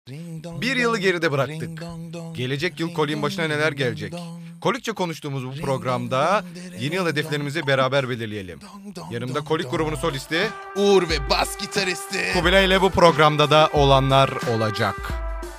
Bir yılı geride bıraktık. Gelecek yıl Kolik'in başına neler gelecek? Kolikçe konuştuğumuz bu programda yeni yıl hedeflerimizi beraber belirleyelim. Yanımda Kolik grubunun solisti Uğur ve bas gitaristi Kubilay ile bu programda da olanlar olacak.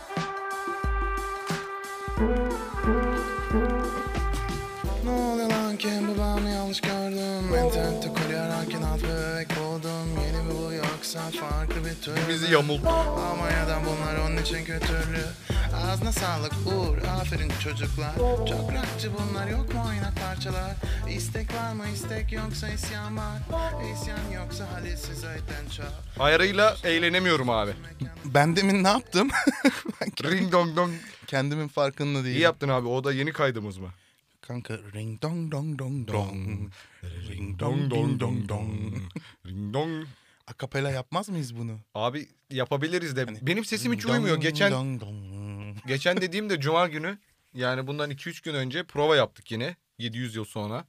Ne oluyor lan kim babamı yanlış gördüm. İnternette kolye ararken alt bebek buldum. Yeni mi bu yoksa farklı bir tür. Bizi yamulttu. Almanya'dan bunlar onun için kötülü. Ağzına sağlık Uğur, aferin çocuklar. Çok rockçı bunlar, yok mu oynak parçalar? İstek var mı, istek yoksa isyan var. İsyan yoksa Halilsiz Ayten çal. Ayarıyla eğlenemiyorum abi. Ben demin ne yaptım? Ring dong dong. Kendimin farkında değilim. İyi yaptın abi, o da yeni kaydımız mı? Kanka ring dong dong dong dong. Ring dong dong dong dong. Ring dong. Akapela yapmaz mıyız bunu? Abi yapabiliriz de. Hani Benim sesim hiç dong uymuyor. dong dong. Geçen dediğimde cuma günü, yani bundan 2-3 gün önce prova yaptık yine 700 yıl sonra.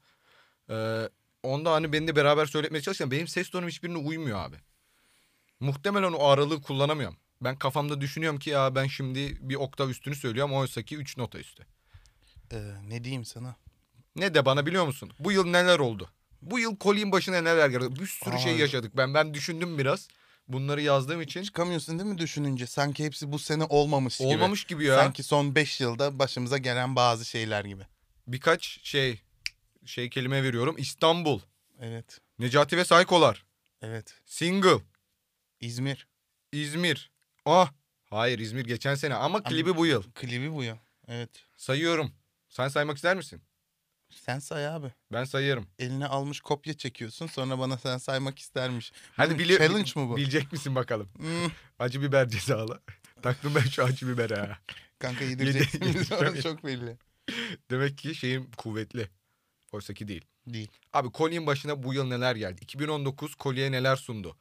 Onda hani beni de beraber söyletmeye çalışırken benim ses tonum hiçbirine uymuyor abi. Muhtemelen o aralığı kullanamıyorum. Ben kafamda düşünüyorum ki ya ben şimdi bir oktav üstünü söylüyorum, oysa ki 3 nota üstü. Ne diyeyim sana? Ne de bana, biliyor musun? Bu yıl neler oldu? Bu yıl Kolik'in başına neler geldi? Bir sürü şey Ay. yaşadık. Ben düşündüm biraz. Bunları yazdığım için. Çıkamıyorsun değil mi düşününce? Sanki hepsi bu sene olmamış gibi. Olmamış gibi ya. Sanki son 5 yılda başımıza gelen bazı şeyler gibi. Birkaç şey kelime veriyorum. İstanbul, Evet. Necati ve Saykolar, Evet. Single, İzmir. İzmir. Hayır, İzmir geçen sene ama klibi bu yıl. Klibi bu ya. Evet. Sayıyorum. Sen saymak ister misin? Sen say abi. Ben sayarım. Eline almış kopya çekiyorsun, sonra bana sen saymak istermiş. Hadi Challenge mı bu? Bilecek misin bakalım? Hmm. Acı biber cezalı. Taktım ben şu acı bibere ha. Kanka yedireceksin bizi, Tabii. orası çok belli. Demek ki şeyim kuvvetli. Oysa ki değil. Değil. Abi Kolik'in başına bu yıl neler geldi? 2019 Kolik'e neler sundu?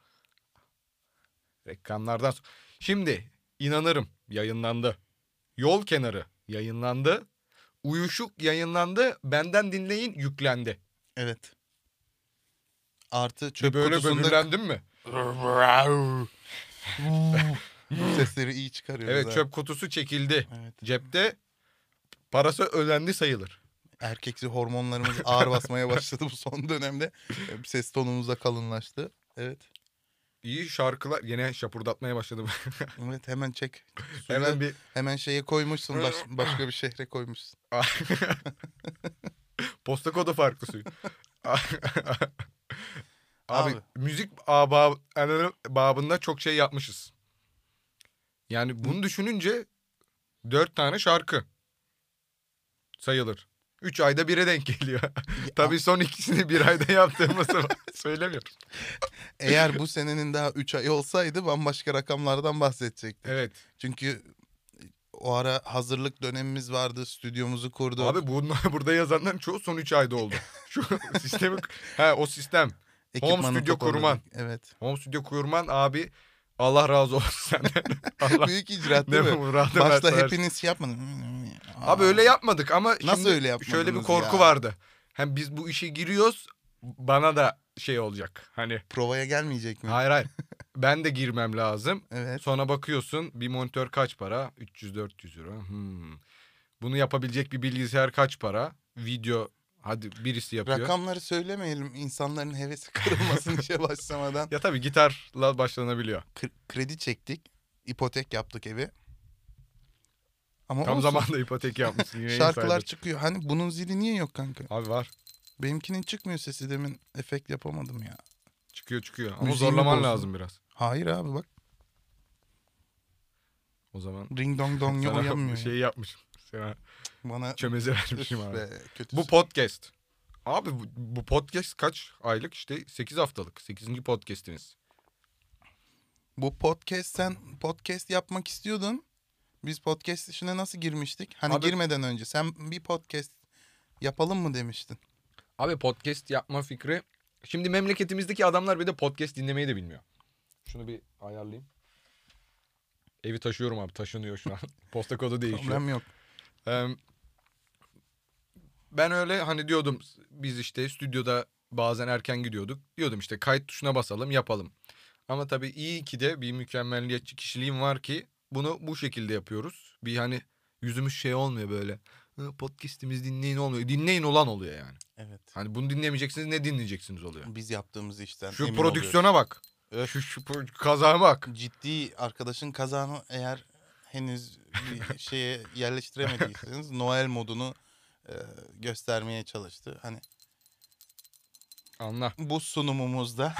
Reklamlardan sonra. Şimdi inanırım yayınlandı. Yol kenarı yayınlandı. Uyuşuk yayınlandı. Benden dinleyin yüklendi. Evet. Artı Ve çöp böyle kutusunda böbürlendin mi? sesleri iyi çıkarıyoruz. Evet, ha. çöp kutusu çekildi. Evet. Cepte parası ödendi sayılır. Erkeksi hormonlarımız ağır basmaya başladı bu son dönemde. Ses tonumuz da kalınlaştı. Evet. İyi şarkılar. Yine şapurdatmaya başladım. Evet, hemen çek. Hemen bir... Hemen şeye koymuşsun, başka bir şehre koymuşsun. Posta kodu farklı suyu. Abi, Abi. müzik babında çok şey yapmışız. Yani bunu düşününce 4 tane şarkı sayılır. 3 ayda bire denk geliyor. Tabii son ikisini bir ayda yaptığımızı söylemiyoruz. Eğer bu senenin daha 3 ayı olsaydı bambaşka rakamlardan bahsedecektik. Evet. Çünkü o ara hazırlık dönemimiz vardı, stüdyomuzu kurduk. Abi burada yazanların çoğu son 3 ayda oldu. Şu sistemi... o sistem. Ekipmanı Home Studio toparladık. kurman. Evet. Home Studio kurman abi, Allah razı olsun senden. Allah Büyük icraat değil ne mi? muradı Başta versin. hepiniz şey yapmadın. Abi öyle yapmadık ama Nasıl şimdi öyle yapmadınız şöyle bir korku ya? vardı. Hem biz bu işe giriyoruz, bana da şey olacak. Hani Provaya gelmeyecek mi? hayır. Ben de girmem lazım. Evet. Sonra bakıyorsun bir monitör kaç para? 300-400 euro. Bunu yapabilecek bir bilgisayar kaç para? Video hadi birisi yapıyor. Rakamları söylemeyelim, insanların hevesi kırılmasın işe başlamadan. Ya tabii gitarla başlanabiliyor. Kredi çektik, ipotek yaptık evi. Ama Tam olsun. zamanda ipotek yapmışsın. Yine iyi Şarkılar sayılır. çıkıyor. Hani bunun zili niye yok kanka? Abi var. Benimkinin çıkmıyor sesi, demin efekt yapamadım ya. Çıkıyor. Ama Müziğimi zorlaman bozdun. lazım biraz. Hayır abi bak. O zaman Ring dong dong ya sana uyanmıyor. şey yapmışım. Sana Bana çömeze üf vermişim abi. be, kötüsün. Bu podcast. Abi bu podcast kaç aylık? İşte 8 haftalık. 8. podcast'imiz. Bu podcast, sen podcast yapmak istiyordun. Biz podcast işine nasıl girmiştik? Hani Abi- girmeden önce sen bir podcast yapalım mı demiştin. Abi podcast yapma fikri. Şimdi memleketimizdeki adamlar bir de podcast dinlemeyi de bilmiyor. Şunu bir ayarlayayım. Evi taşıyorum abi. Taşınıyor şu an. Posta kodu değişiyor. Problem yok. Ben öyle hani diyordum, biz işte stüdyoda bazen erken gidiyorduk. Diyordum işte kayıt tuşuna basalım yapalım. Ama tabii iyi ki de bir mükemmelliyetçi kişiliğim var ki bunu bu şekilde yapıyoruz. Bir hani yüzümüz şey olmuyor böyle. Podcast'imiz dinleyin olmuyor. Dinleyin olan oluyor yani. Evet. Hani bunu dinlemeyeceksiniz, ne dinleyeceksiniz oluyor. Biz yaptığımız işten Şu emin prodüksiyona oluyoruz. bak. Evet. Şu kazağa bak. Ciddi arkadaşın kazanı eğer henüz bir şeye yerleştiremediyseniz Noel modunu göstermeye çalıştı. Hani Anla. bu sunumumuzda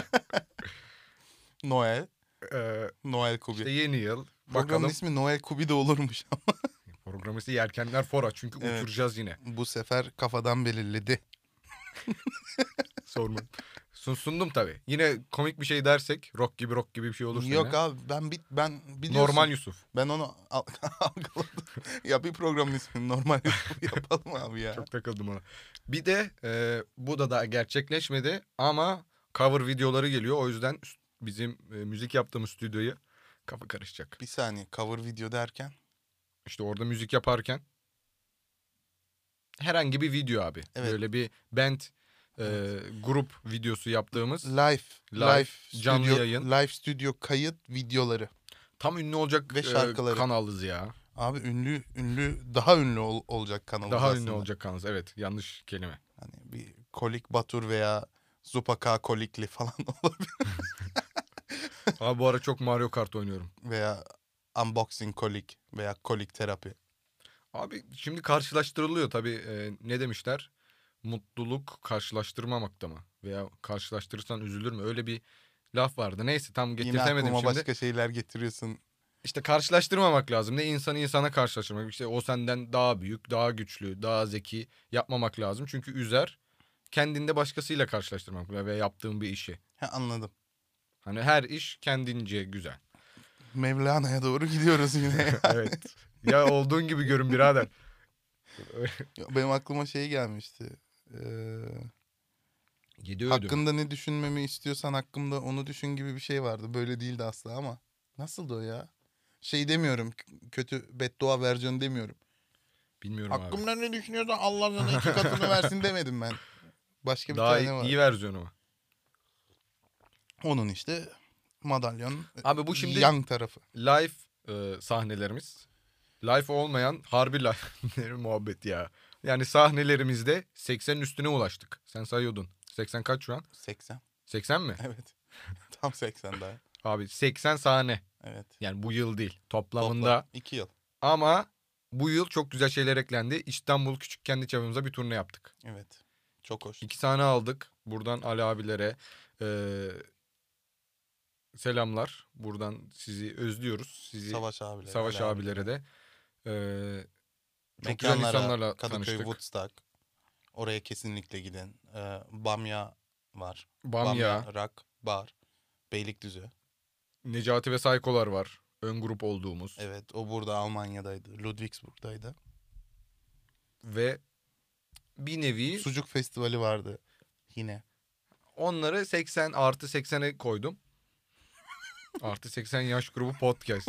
Noel Kubi. İşte yeni yıl. Programın Bakalım. ismi Noel Kubi de olurmuş ama Programı Yelkenler Fora. Çünkü Evet. uçuracağız yine. bu sefer kafadan belirledi. Sorma. Sundum tabii. Yine komik bir şey dersek rock gibi bir şey olursa Yok yine. abi ben biliyorsun. Normal Yusuf. Ben onu algıladım. Ya bir programın ismini normal yapalım abi ya. Çok takıldım ona. Bir de bu da daha gerçekleşmedi ama cover videoları geliyor. O yüzden bizim müzik yaptığımız stüdyoyu kafa karışacak. Bir saniye, cover video derken? İşte orada müzik yaparken herhangi bir video abi. Evet. Böyle bir band grup videosu yaptığımız Live canlı stüdyo, yayın. live stüdyo kayıt videoları. Tam ünlü olacak Ve şarkıları. kanalız ya. Abi daha ünlü olacak kanalımız Daha aslında. ünlü olacak kanalız. Evet, yanlış kelime. Hani bir Kolik Batur veya Zupaka Kolikli falan olabilir. Abi bu ara çok Mario Kart oynuyorum. Veya Unboxing Kolik veya Kolik Terapi. Abi şimdi karşılaştırılıyor tabii. Ne demişler? Mutluluk karşılaştırmamakta mı? Veya karşılaştırırsan üzülür mü? Öyle bir laf vardı. Neyse tam Yine getirtemedim aklıma şimdi. başka şeyler getiriyorsun. İşte karşılaştırmamak lazım. Ne insanı insana karşılaştırmak. İşte o senden daha büyük, daha güçlü, daha zeki yapmamak lazım. Çünkü üzer. Kendinde başkasıyla karşılaştırmak ve yaptığın bir işi. Anladım. Hani her iş kendince güzel. Mevlana'ya doğru gidiyoruz yine. Evet. Ya olduğun gibi görün birader. Benim aklıma şey gelmişti. Yedi ödüm. Hakkında ne düşünmemi istiyorsan hakkımda onu düşün gibi bir şey vardı. Böyle değildi asla ama. Nasıldı o ya? Şey demiyorum. Kötü beddua versiyonu demiyorum. Bilmiyorum abi. Hakkımda ne düşünüyorsan Allah sana iki katını versin demedim ben. Başka bir Daha tane var. iyi versiyonu mu? Onun işte madalyon Abi bu şimdi yan tarafı. live sahnelerimiz. Live olmayan harbi live muhabbet ya. Yani sahnelerimizde 80'in üstüne ulaştık. Sen sayıyordun. 80 kaç şu an? 80. 80 mi? Evet. Tam 80 daha. Abi 80 sahne. Evet. Yani bu yıl değil. Toplamında. Toplam 2 yıl. Ama bu yıl çok güzel şeyler eklendi. İstanbul Küçük Kendi Çapımıza bir turne yaptık. Evet. Çok hoş. 2 sahne aldık. Buradan Ali abilere selamlar. Buradan sizi özlüyoruz. Sizi Savaş abilere de. Çok güzel Mekanlara, insanlarla Kadıköy, tanıştık. Woodstock. Oraya kesinlikle gidin. Bamya var. Bamya, Rock Bar. Beylikdüzü. Necati ve Saykolar var. Ön grup olduğumuz. Evet, o burada Almanya'daydı. Ludwigsburg'daydı. Ve bir nevi Sucuk Festivali vardı yine. onları 80 artı 80'e koydum. Artı 80 yaş grubu podcast.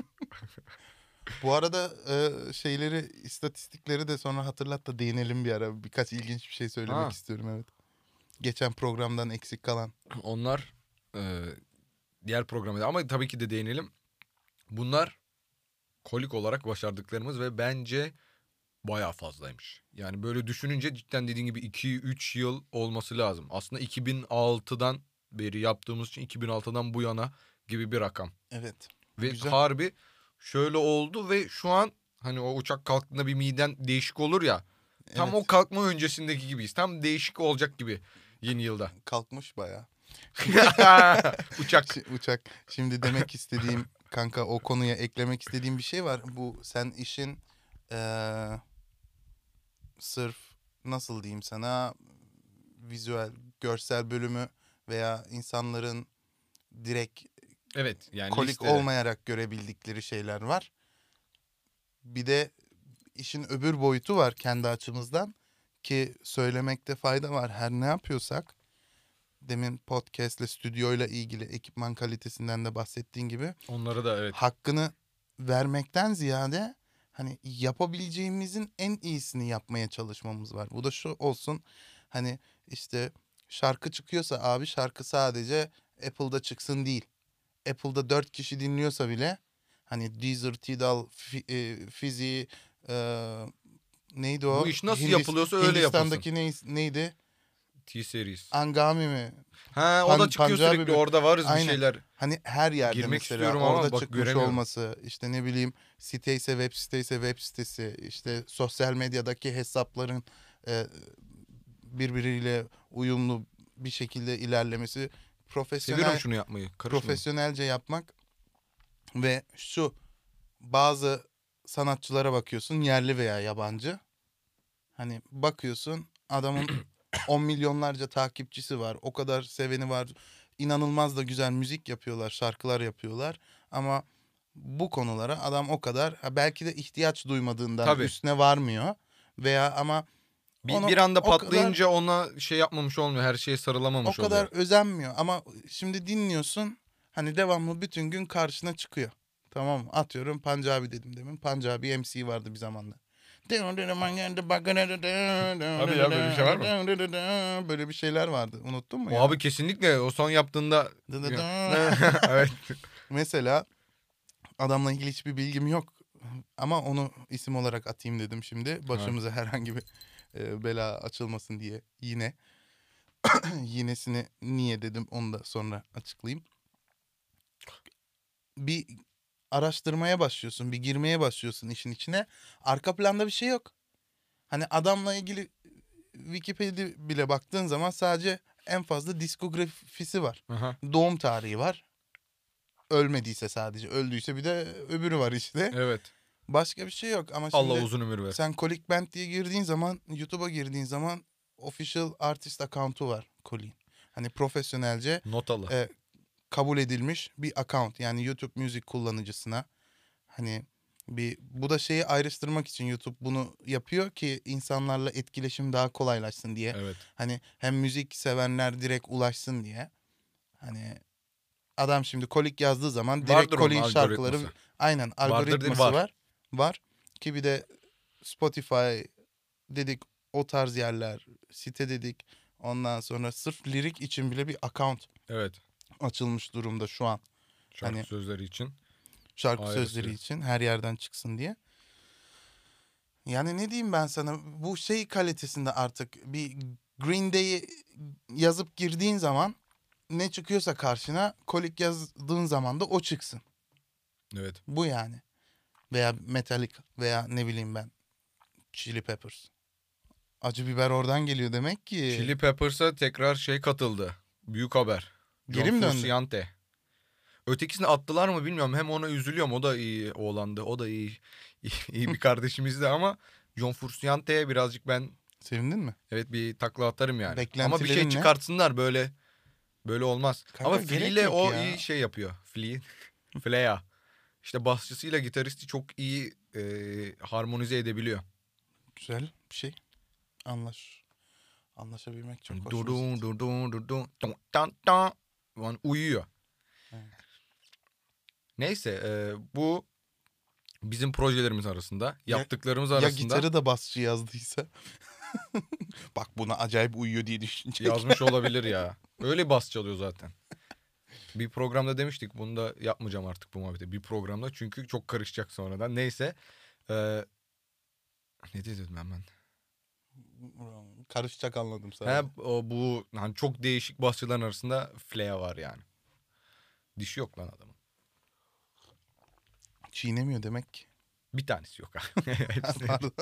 Bu arada istatistikleri de sonra hatırlat da değinelim bir ara. Birkaç ilginç bir şey söylemek Ha. istiyorum, evet. Geçen programdan eksik kalan. Onlar diğer programda ama tabii ki de değinelim. Bunlar kolik olarak başardıklarımız ve bence bayağı fazlaymış. Yani böyle düşününce cidden dediğin gibi 2-3 yıl olması lazım. Aslında 2006'dan beri yaptığımız için 2006'dan bu yana gibi bir rakam. Evet. Ve Güzel. harbi şöyle oldu ve şu an hani o uçak kalktığında bir miden değişik olur ya. Tam Evet. o kalkma öncesindeki gibiyiz. Tam değişik olacak gibi yeni yılda. Kalkmış bayağı. Uçak. Uçak. Şimdi demek istediğim kanka, o konuya eklemek istediğim bir şey var. Bu sen işin sırf nasıl diyeyim sana, vizüel, görsel bölümü veya insanların direkt Evet yani kolik listede. olmayarak görebildikleri şeyler var. Bir de işin öbür boyutu var kendi açımızdan ki söylemekte fayda var. Her ne yapıyorsak, demin podcastle, stüdyoyla ilgili ekipman kalitesinden de bahsettiğin gibi, Onları da evet. hakkını vermekten ziyade hani yapabileceğimizin en iyisini yapmaya çalışmamız var. Bu da şu olsun, hani işte şarkı çıkıyorsa abi, şarkı sadece Apple'da çıksın değil. Apple'da 4 kişi dinliyorsa bile Hani Deezer, Tidal, Fizi, neydi o? Bu iş nasıl yapılıyorsa öyle Hindistan'daki neydi? T-Series. Angami mi? Ha o da çıkıyor Punjabi sürekli, mi? orada varız bir Aynen. şeyler. Hani her yerde Girmek mesela istiyorum ama orada bak çıkmış göremiyorum. olması, işte ne bileyim site ise web site ise web sitesi, işte sosyal medyadaki hesapların birbiriyle uyumlu bir şekilde ilerlemesi, Seviyorum şunu yapmayı. Karışmayın. profesyonelce yapmak ve şu bazı sanatçılara bakıyorsun, yerli veya yabancı. Hani bakıyorsun adamın 10 milyonlarca takipçisi var. O kadar seveni var. İnanılmaz da güzel müzik yapıyorlar, şarkılar yapıyorlar. Ama bu konulara adam o kadar belki de ihtiyaç duymadığından Tabii. üstüne varmıyor. Veya ama Bir anda o kadar patlayınca ona şey yapmamış olmuyor. Her şeye o sarılamamış kadar oluyor. özenmiyor. Ama şimdi dinliyorsun, hani devamlı bütün gün karşına çıkıyor. Tamam mı? Atıyorum Pancabi dedim demin. Pancabi MC vardı bir zamanlar. Hadi ya, böyle bir şey var mı? Böyle bir şeyler vardı. Unuttun mu O ya? abi kesinlikle o son yaptığında evet. Mesela adamla ilgili hiçbir bilgim yok. Ama onu isim olarak atayım dedim şimdi. Başımıza herhangi bir bela açılmasın diye yine. Yinesini niye dedim onu da sonra açıklayayım. Bir araştırmaya başlıyorsun, bir girmeye başlıyorsun işin içine. Arka planda bir şey yok. Hani adamla ilgili Wikipedia bile baktığın zaman sadece en fazla diskografisi var. Aha, Doğum tarihi var. Ölmediyse sadece. Öldüyse bir de öbürü var işte. evet. Başka bir şey yok. Ama Allah şimdi uzun ömür versin. sen Kolik Band diye girdiğin zaman, YouTube'a girdiğin zaman official artist account'u var Kolik'in. Hani profesyonelce Not al. kabul edilmiş bir account. Yani YouTube Music kullanıcısına. Hani bu da şeyi ayrıştırmak için YouTube bunu yapıyor ki insanlarla etkileşim daha kolaylaşsın diye. Evet. Hani hem müzik sevenler direkt ulaşsın diye. Hani adam şimdi Kolik yazdığı zaman direkt Vardır onun Kolik'in şarkıları algoritması. aynen Vardır değil, algoritması var. var. Var ki bir de Spotify dedik, o tarz yerler, site dedik. Ondan sonra sırf lirik için bile bir account Evet. açılmış durumda şu an. Şarkı Hani sözleri için. şarkı Ayrısı. sözleri için her yerden çıksın diye. Yani ne diyeyim ben sana, bu şey kalitesinde artık bir Green Day'i yazıp girdiğin zaman ne çıkıyorsa karşına, Kolik yazdığın zaman da o çıksın. Evet. Bu yani. Veya Metallica veya ne bileyim ben Chili Peppers. Acı biber oradan geliyor demek ki. Chili Peppers'a tekrar şey katıldı. Büyük haber. Geri mi John döndü? Frusciante. Ötekisini attılar mı bilmiyorum. Hem ona üzülüyorum. O da iyi oğlandı. O da iyi iyi bir kardeşimizdi ama John Frusciante'ye birazcık ben Sevindin mi? evet bir takla atarım yani. Ama bir Beklentilerin şey ne? çıkartsınlar böyle olmaz. Kanka Ama gerek Flea ile yok o ya. iyi şey yapıyor. Flea. İşte basçısıyla gitaristi çok iyi harmonize edebiliyor. Güzel bir şey. Anlaşabilmek çok hoşumuza Dudun gitti. dudun dudun dun dan dan. Yani uyuyor. Evet. Neyse bu bizim projelerimiz arasında, yaptıklarımız Ya arasında gitarı da basçı yazdıysa. Bak buna acayip uyuyor diye düşünecek. yazmış olabilir ya. Öyle bas çalıyor zaten. Bir programda demiştik, bunu da yapmayacağım artık bu muhabbeti. Bir programda, çünkü çok karışacak sonradan. Neyse. Ne dedim ben? Karışacak anladım He, sadece. bu hani çok değişik basçıların arasında Flea var yani. Dişi yok lan adamın. Çiğnemiyor demek ki. Bir tanesi yok. Hepsi. Pardon.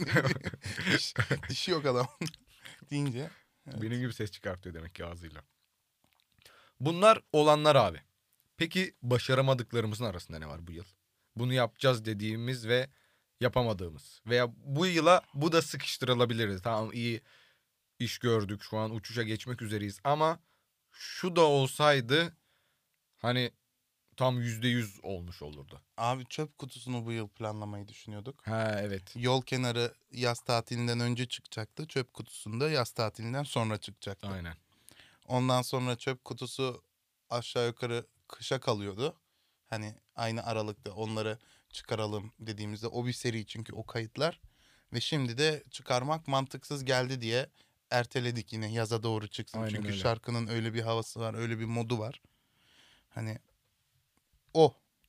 Dişi yok adam deyince. Evet. Benim gibi ses çıkartıyor demek ki ağzıyla. Bunlar olanlar abi. Peki başaramadıklarımızın arasında ne var bu yıl? Bunu yapacağız dediğimiz ve yapamadığımız. Veya bu yıla bu da sıkıştırılabilirdi. Tamam, iyi iş gördük, şu an uçuşa geçmek üzereyiz. Ama şu da olsaydı hani tam %100 olmuş olurdu. Abi çöp kutusunu bu yıl planlamayı düşünüyorduk. Ha evet. Yol kenarı yaz tatilinden önce çıkacaktı. Çöp kutusunda yaz tatilinden sonra çıkacaktı. Aynen. Ondan sonra çöp kutusu aşağı yukarı kışa kalıyordu. Hani aynı aralıkta onları çıkaralım dediğimizde, o bir seri çünkü o kayıtlar. Ve şimdi de çıkarmak mantıksız geldi diye erteledik, yine yaza doğru çıksın. Aynen Çünkü öyle. şarkının öyle bir havası var, öyle bir modu var. Hani o.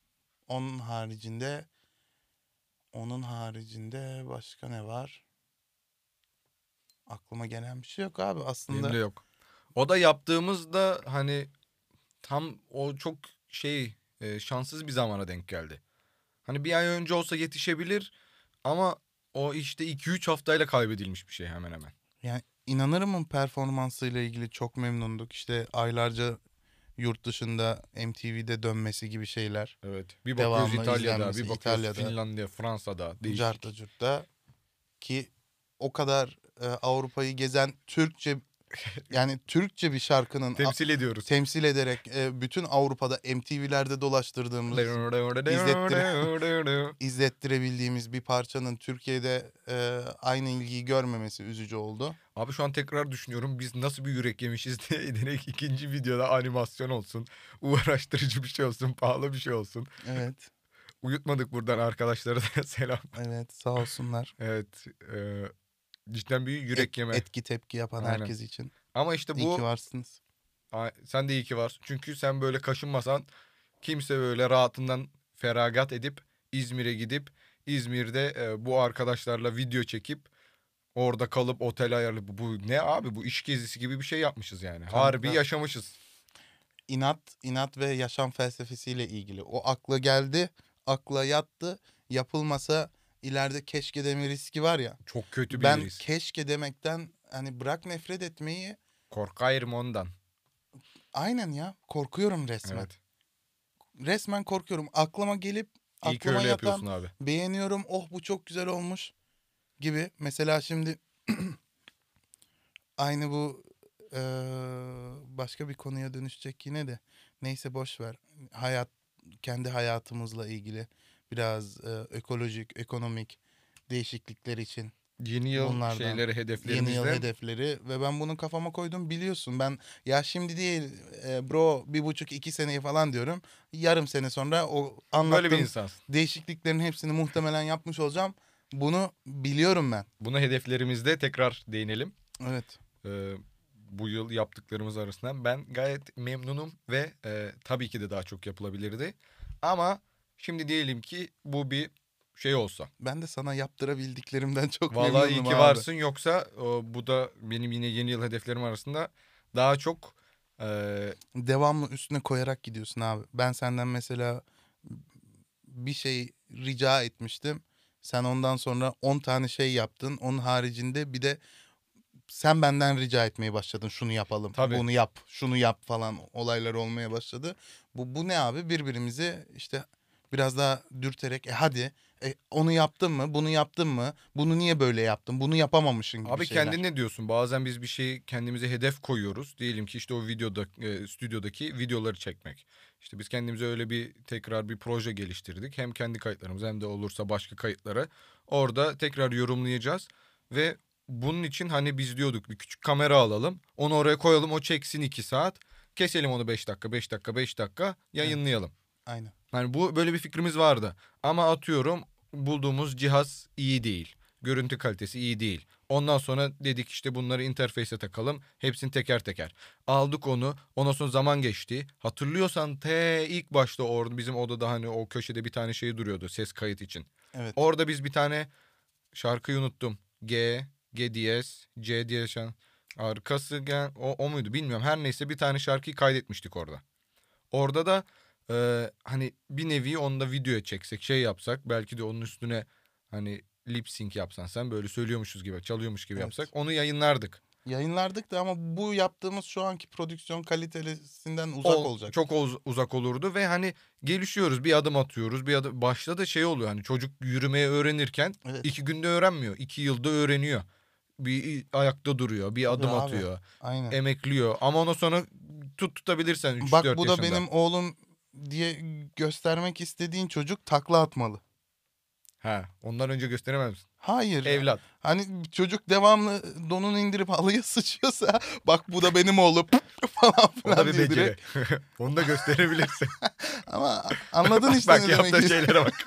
Onun haricinde başka ne var? Aklıma gelen bir şey yok abi Benim aslında. de yok. O da yaptığımızda hani tam o çok şanssız bir zamana denk geldi. Hani bir ay önce olsa yetişebilir ama o işte 2-3 haftayla kaybedilmiş bir şey hemen hemen. Yani inanır mısın, performansıyla ilgili çok memnunduk. İşte aylarca yurt dışında MTV'de dönmesi gibi şeyler. Evet. Bir bakıyoruz Devamlı İtalya'da, izlenmesi bir bakıyoruz İtalya'da, Finlandiya, Fransa'da carta değişik. curtta ki o kadar Avrupa'yı gezen yani Türkçe bir şarkının Temsil ediyoruz. temsil ederek bütün Avrupa'da MTV'lerde dolaştırdığımız, izlettire, izlettirebildiğimiz bir parçanın Türkiye'de aynı ilgiyi görmemesi üzücü oldu. Abi şu an tekrar düşünüyorum biz nasıl bir yürek yemişiz diye direkt ikinci videoda animasyon olsun, uğraştırıcı bir şey olsun, pahalı bir şey olsun. Evet, Uyutmadık buradan arkadaşlara da selam. evet, sağ olsunlar. Evet, cidden bir yürek yeme. Etki tepki yapan Aynen. herkes için. Ama işte İyi ki bu varsınız. sen de iyi ki var. Çünkü sen böyle kaşınmasan kimse böyle rahatından feragat edip İzmir'e gidip İzmir'de bu arkadaşlarla video çekip orada kalıp otel ayarlayıp bu ne abi bu iş gezisi gibi bir şey yapmışız yani. Harbi Kanka, yaşamışız. inat ve yaşam felsefesiyle ilgili. O akla geldi, akla yattı. Yapılmasa ileride keşke deme riski var ya. Çok kötü bir Ben risk. keşke demekten, hani bırak nefret etmeyi, Korkayım ondan. aynen ya, korkuyorum resmen. Evet. Resmen korkuyorum. Aklıma gelip İyi ki aklıma öyle yatan, yapıyorsun abi. beğeniyorum, oh bu çok güzel olmuş gibi. Mesela şimdi aynı bu başka bir konuya dönüşecek yine de. Neyse, boş ver. Kendi hayatımızla ilgili biraz ekolojik, ekonomik değişiklikler için Yeni yıl bunlardan, şeyleri yeni yıl hedeflerimizde hedefleri ve ben bunu kafama koydum, biliyorsun. Ben ya şimdi değil bro, 1,5-2 seneyi falan diyorum. Yarım sene sonra o böyle bir anlattığım insansın. değişikliklerin hepsini muhtemelen yapmış olacağım. Bunu biliyorum ben. Buna hedeflerimizde tekrar değinelim. Evet. Bu yıl yaptıklarımız arasında ben gayet memnunum ve tabii ki de daha çok yapılabilirdi. Ama şimdi diyelim ki bu bir şey olsa. Ben de sana yaptırabildiklerimden çok Vallahi iyi memnunum ki abi. varsın yoksa bu da benim yine yeni yıl hedeflerim arasında daha çok e, Devamlı üstüne koyarak gidiyorsun abi. Ben senden mesela bir şey rica etmiştim. Sen ondan sonra 10 tane şey yaptın. Onun haricinde bir de sen benden rica etmeye başladın. Şunu yapalım, tabii. bunu yap, şunu yap falan olaylar olmaya başladı. Bu ne abi? Birbirimizi işte biraz daha dürterek hadi onu yaptın mı, bunu yaptın mı, bunu niye böyle yaptın, bunu yapamamışsın gibi Abi şeyler. kendin ne diyorsun? Bazen biz bir şey kendimize hedef koyuyoruz. Diyelim ki işte o videoda stüdyodaki videoları çekmek. İşte biz kendimize öyle bir tekrar bir proje geliştirdik. Hem kendi kayıtlarımız hem de olursa başka kayıtları orada tekrar yorumlayacağız ve bunun için hani biz diyorduk bir küçük kamera alalım. Onu oraya koyalım, o çeksin 2 saat. Keselim onu 5 dakika, 5 dakika, 5 dakika Evet, yayınlayalım. aynen. Yani bu böyle bir fikrimiz vardı. Ama atıyorum bulduğumuz cihaz iyi değil. Görüntü kalitesi iyi değil. Ondan sonra dedik işte bunları interface'e takalım. Hepsini teker teker. Aldık onu. Ondan sonra zaman geçti. Hatırlıyorsan ilk başta orada bizim odada hani o köşede bir tane şey duruyordu ses kayıt için. Evet. Orada biz bir tane şarkıyı unuttum. G diyez, C diyez. Arkası gel. O muydu bilmiyorum. Her neyse bir tane şarkıyı kaydetmiştik orada. Orada da hani bir nevi onu da videoya çeksek şey yapsak belki de onun üstüne hani lip sync yapsan sen böyle söylüyormuşuz gibi çalıyormuş gibi Evet. yapsak onu yayınlardık. Yayınlardık da ama bu yaptığımız şu anki prodüksiyon kalitesinden uzak olacak. Çok uzak olurdu ve hani gelişiyoruz bir adım atıyoruz bir adım başta da şey oluyor hani çocuk yürümeye öğrenirken Evet. 2 günde öğrenmiyor 2 yılda öğreniyor. Bir ayakta duruyor bir Tabii adım abi, atıyor aynen. emekliyor ama ondan sonra tutabilirsen 3-4 Bak bu da yaşında. benim oğlum diye göstermek istediğin çocuk takla atmalı. Ha, ondan önce gösteremez misin? Hayır. Evlat. Hani çocuk devamlı donunu indirip halıya sıçıyorsa bak bu da benim oğlum falan O da filan bir diye beceri. direkt. Onu da gösterebilirsin. Ama anladın işte Bak ne demek yaptığı şeylere bak.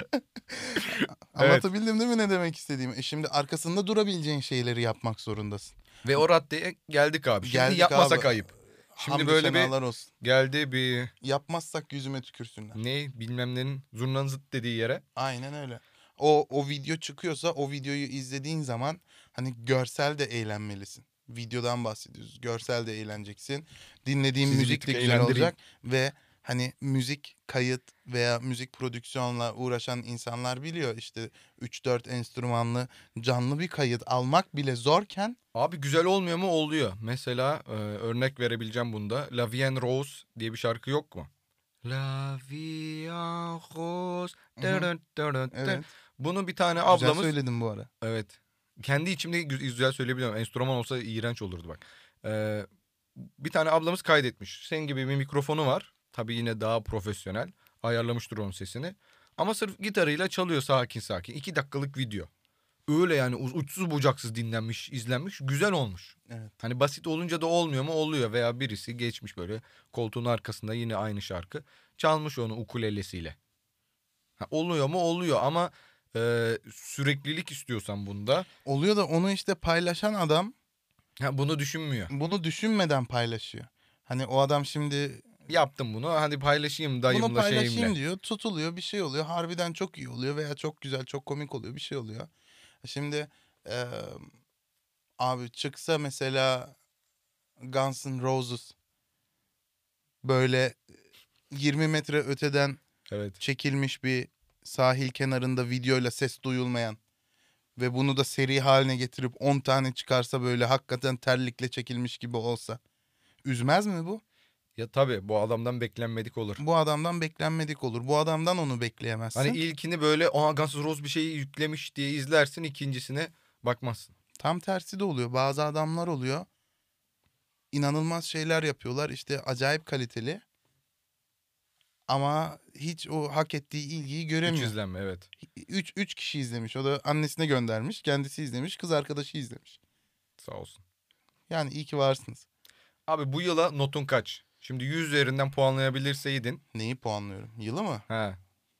Anlatabildim değil mi ne demek istediğimi? Şimdi arkasında durabileceğin şeyleri yapmak zorundasın. Ve o raddeye geldik abi. Şimdi Geldik yapmasak abi. ayıp. Şimdi Hamdü böyle bir senalar olsun. geldi bir Yapmazsak yüzüme tükürsünler. ne bilmem nenin zurnanın zıt dediği yere. Aynen öyle. O video çıkıyorsa o videoyu izlediğin zaman hani görsel de eğlenmelisin. Videodan bahsediyoruz. Görsel de eğleneceksin. Dinlediğin Sizi bir müzik de tık güzel eğlendireyim. olacak ve hani müzik kayıt veya müzik prodüksiyonla uğraşan insanlar biliyor işte 3-4 enstrümanlı canlı bir kayıt almak bile zorken Abi güzel olmuyor mu? Oluyor. Mesela örnek verebileceğim bunda. La Vie en Rose diye bir şarkı yok mu? La Vie en Rose. Hı hı, Dırın dırın dırın. evet, Bunu bir tane güzel ablamız, söyledim bu ara. evet. Kendi içimde güzel söyleyebiliyorum. Enstrüman olsa iğrenç olurdu bak. E, Bir tane ablamız kaydetmiş. Senin gibi bir mikrofonu var. Tabii yine daha profesyonel. Ayarlamıştır onun sesini. Ama sırf gitarıyla çalıyor sakin sakin. 2 dakikalık video. Öyle yani uçsuz bucaksız dinlenmiş, izlenmiş, güzel olmuş. Evet. Hani basit olunca da olmuyor mu? Oluyor. Veya birisi geçmiş böyle koltuğun arkasında yine aynı şarkı çalmış onu ukulelesiyle. Ha, oluyor mu? Oluyor ama süreklilik istiyorsan bunda Oluyor da onu işte paylaşan adam bunu düşünmüyor. bunu düşünmeden paylaşıyor. Hani o adam şimdi Yaptım bunu, hadi paylaşayım bunu dayımla paylaşayım şeyimle. diyor, tutuluyor, bir şey oluyor. Harbiden çok iyi oluyor veya çok güzel, çok komik oluyor, bir şey oluyor. Şimdi eee, abi çıksa mesela Guns N' Roses böyle 20 metre öteden Evet. çekilmiş bir sahil kenarında videoyla ses duyulmayan ve bunu da seri haline getirip 10 tane çıkarsa böyle hakikaten terlikle çekilmiş gibi olsa üzmez mi bu? Ya tabii bu adamdan beklenmedik olur. Bu adamdan beklenmedik olur. Bu adamdan onu Hani bekleyemezsin. ilkini böyle o Guns N' Roses bir şeyi yüklemiş diye izlersin, ikincisine bakmazsın. Tam tersi de oluyor. Bazı adamlar oluyor. İnanılmaz şeyler yapıyorlar. İşte acayip kaliteli. Ama hiç o hak ettiği ilgiyi 3 göremiyor. izlenme, evet. Üç kişi izlemiş. O da annesine göndermiş. Kendisi izlemiş. Kız arkadaşı izlemiş. Sağ olsun. Yani iyi ki varsınız. Abi bu yıla notun kaç? Şimdi 100 üzerinden puanlayabilseydin. Neyi puanlıyorum? Yılı mı? He.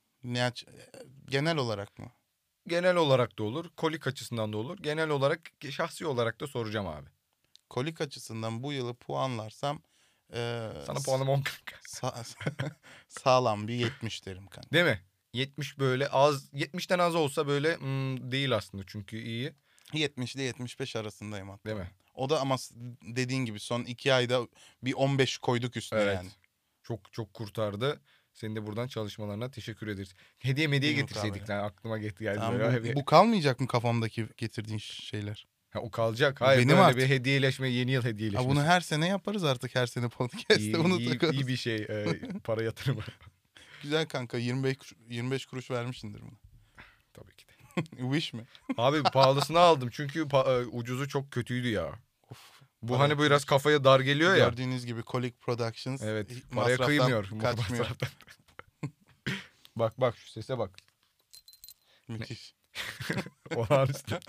Genel olarak mı? Genel olarak da olur. Kolik açısından da olur. Genel olarak şahsi olarak da soracağım abi. Kolik açısından bu yılı puanlarsam Sana puanım 10 kanka. sağlam bir 70 derim kanka. Değil mi? 70 böyle az. 70'ten az olsa böyle değil aslında çünkü iyi. 70 ile 75 arasındayım hatta. Değil mi? O da ama dediğin gibi son 2 ayda bir 15 koyduk üstüne Evet. yani. Çok çok kurtardı. Senin de buradan çalışmalarına teşekkür ederiz. Hediye Bir getirseydik mukabele. lan, aklıma geldi. Tamam, Böyle. bu kalmayacak mı kafamdaki getirdiğin şeyler? Ha, o kalacak. Bu Hayır, benim böyle artık. bir hediyeleşme, yeni yıl Ha, hediyeleşmesi. bunu her sene yaparız artık, her sene podcast'te bunu takarız. iyi bir şey. Para yatırımı. Güzel kanka, 25 kuruş vermişsindir bunu. Tabii ki de. Wish mi? Abi pahalısını aldım çünkü ucuzu çok kötüydü ya. Of, Bu para hani biraz yatırmış. kafaya dar geliyor ya. Gördüğünüz gibi Kolik Productions Evet, paraya masraftan kıymıyor. kaçmıyor. Masraftan. Bak şu sese bak. Müthiş. Olağanüstü.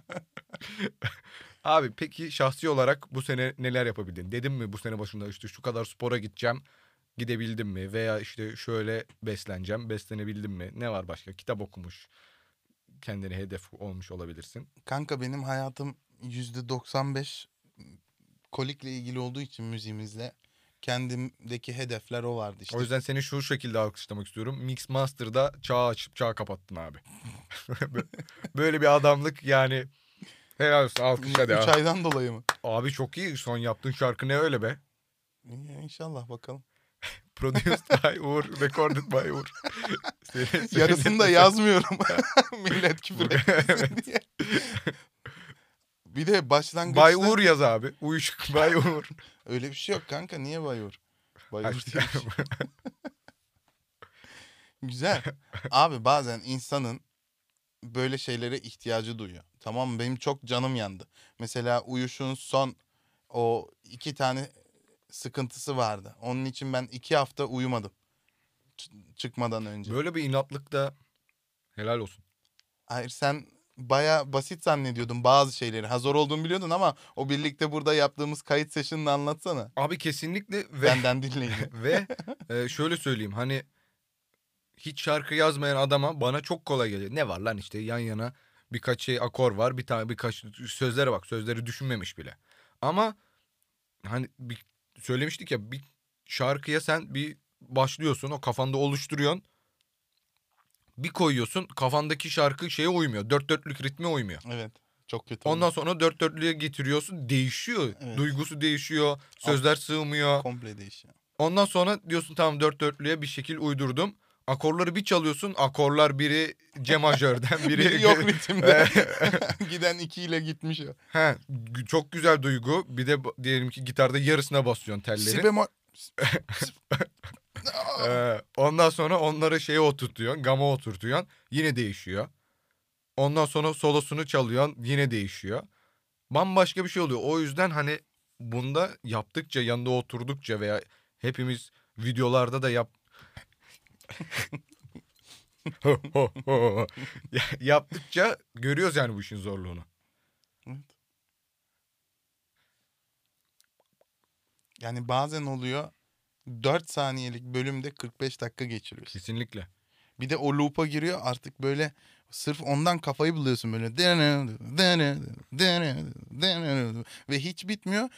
Abi peki şahsi olarak bu sene neler yapabildin? Dedim mi bu sene başında işte şu kadar spora gideceğim, gidebildim mi? Veya işte şöyle besleneceğim, beslenebildim mi? Ne var başka? Kitap okumuş, kendine hedef olmuş olabilirsin. Kanka benim hayatım %95 kolikle ilgili olduğu için müziğimizle kendimdeki hedefler o vardı işte. O yüzden seni şu şekilde alkışlamak istiyorum. Mix Master'da çağ açıp çağ kapattın abi. Böyle bir adamlık yani. Helal olsun, alkış hadi 3 abi. aydan dolayı mı? Abi çok iyi. Son yaptığın şarkı ne öyle be? İnşallah bakalım. Produced by Uğur, recorded by Uğur. Yarısını da yazmıyorum. Millet küfür etmesin diye. Bir de başlangıçta... Bay Uğur yaz abi. Uyuşuk Bay Uğur. Öyle bir şey yok kanka. Niye Bayur? Bayur Ay, diye bir şey. Güzel. Abi bazen insanın böyle şeylere ihtiyacı duyuyor. Tamam mı? Benim çok canım yandı. Mesela Uyuş'un son o 2 tane sıkıntısı vardı. Onun için ben 2 hafta uyumadım. Çıkmadan önce. Böyle bir inatlık da helal olsun. Hayır, sen baya basit zannediyordun bazı şeyleri. Ha, zor olduğunu biliyordun ama o birlikte burada yaptığımız kayıt session'ını anlatsana. Abi kesinlikle Benden dinleyin. ve şöyle söyleyeyim, hani hiç şarkı yazmayan adama bana çok kolay geliyor. Ne var lan işte yan yana birkaç şey akor var, birkaç sözlere bak, sözleri düşünmemiş bile. Ama hani söylemiştik ya, bir şarkıya sen bir başlıyorsun, o kafanda oluşturuyorsun. Bir koyuyorsun, kafandaki şarkı şeye uymuyor. Dört dörtlük ritme uymuyor. Evet. Çok kötü Ondan oldu. sonra dört dörtlüğe getiriyorsun, değişiyor. Evet. Duygusu değişiyor, sözler sığmıyor. Komple değişiyor. Ondan sonra diyorsun tamam, dört dörtlüğe bir şekil uydurdum. Akorları bir çalıyorsun. Akorlar biri C majörden, biri Biri yok ritimde. Giden 2 ile gitmiş o. He, çok güzel duygu. Bir de diyelim ki gitarda yarısına basıyorsun telleri. Si bemol. Ondan sonra onları şeye oturtuyorsun, gama oturtuyorsun. Yine değişiyor. Ondan sonra solosunu çalıyorsun, yine değişiyor. Bambaşka bir şey oluyor. O yüzden hani bunda yaptıkça, yanında oturdukça veya hepimiz videolarda da yaptıkça görüyoruz yani bu işin zorluğunu. Evet. Yani bazen oluyor 4 saniyelik bölümde 45 dakika geçiriyorsun. Kesinlikle. Bir de o loop'a giriyor artık böyle sırf ondan kafayı buluyorsun böyle. Ve hiç bitmiyor.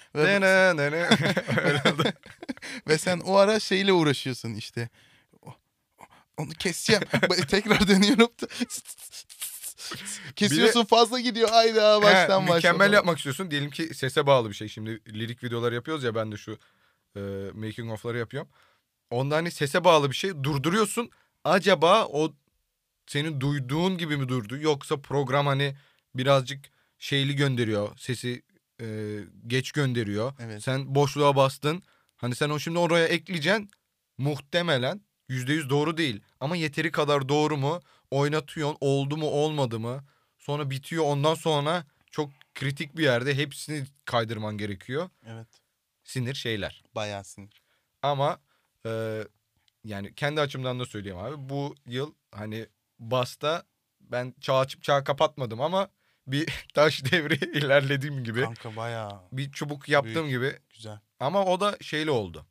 Ve sen o ara şeyle uğraşıyorsun işte. Onu keseceğim. Tekrar dönüyorum. Kesiyorsun, fazla gidiyor. Hayda baştan mükemmel yapmak istiyorsun. Diyelim ki sese bağlı bir şey. Şimdi lirik videolar yapıyoruz ya, ben de şu making of'ları yapıyorum. Onda hani sese bağlı bir şey durduruyorsun. Acaba o senin duyduğun gibi mi durdu? Yoksa program hani birazcık şeyli gönderiyor. Sesi geç gönderiyor. Evet. Sen boşluğa bastın. Hani sen şimdi oraya ekleyeceksin. Muhtemelen %100 doğru değil. Ama yeteri kadar doğru mu? Oynatıyorsun. Oldu mu olmadı mı? Sonra bitiyor. Ondan sonra çok kritik bir yerde hepsini kaydırman gerekiyor. Evet. Sinir şeyler. Bayağı sinir. Ama yani kendi açımdan da söyleyeyim abi. Bu yıl hani basta ben çağ açıp çağ kapatmadım ama bir taş devri ilerlediğim gibi. Kanka bayağı Bir çubuk yaptığım büyük, gibi. güzel. Ama o da şeyli oldu.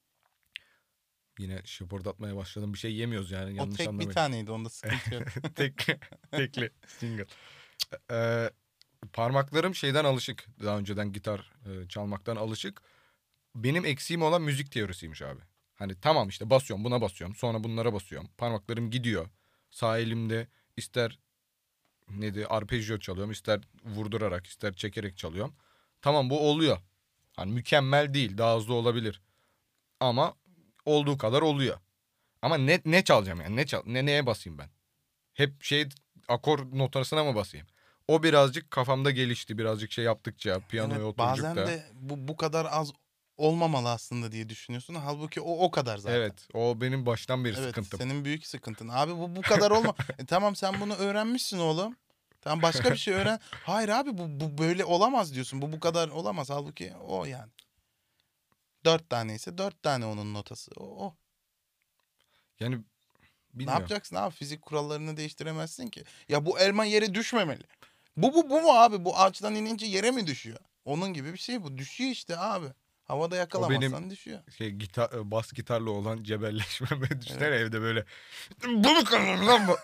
Yine şıpırdatmaya başladım. Bir şey yemiyoruz yani. O Yanlış tek anlamayın. bir taneydi, onda sıkıntı yok. Tekli single. Parmaklarım şeyden alışık. Daha önceden gitar çalmaktan alışık. Benim eksiğim olan müzik teorisiymiş abi. Hani tamam işte basıyorum, buna basıyorum, sonra bunlara basıyorum. Parmaklarım gidiyor. Sağ elimde ister arpeggio çalıyorum, ister vurdurarak, ister çekerek çalıyorum. Tamam, bu oluyor. Hani mükemmel değil, daha hızlı olabilir. Ama olduğu kadar oluyor. Ama ne çalacağım yani? Neye basayım ben? Hep akor notasına mı basayım? O birazcık kafamda gelişti. Birazcık şey yaptıkça, piyanoya Evet, oturdukça. bazen de bu kadar az olmamalı aslında diye düşünüyorsun. Halbuki o kadar zaten. Evet, o benim baştan beri Evet, sıkıntım. senin büyük sıkıntın. Abi bu kadar olma. Tamam, sen bunu öğrenmişsin oğlum. Tamam, başka bir şey öğren. Hayır abi, bu böyle olamaz diyorsun. Bu kadar olamaz. Halbuki o yani. 4 tane ise 4 tane onun notası. O. Yani Ne bilmiyorum. yapacaksın abi? Fizik kurallarını değiştiremezsin ki. Ya bu elma yere düşmemeli. Bu mu abi? Bu ağaçtan inince yere mi düşüyor? Onun gibi bir şey bu. Düşüyor işte abi. Havada yakalamazsan düşüyor. Bas gitarla olan cebelleşmeme düşünsene evde böyle. Bu mu kalır lan bu?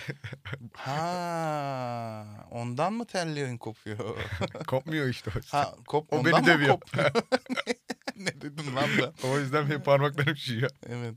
Ha, ondan mı tellerin kopuyor? Kopmuyor işte o. Ha, O ondan beni mı dövüyor. kopuyor? Ne dedim lan ben? O yüzden benim parmaklarım şişiyor. Evet.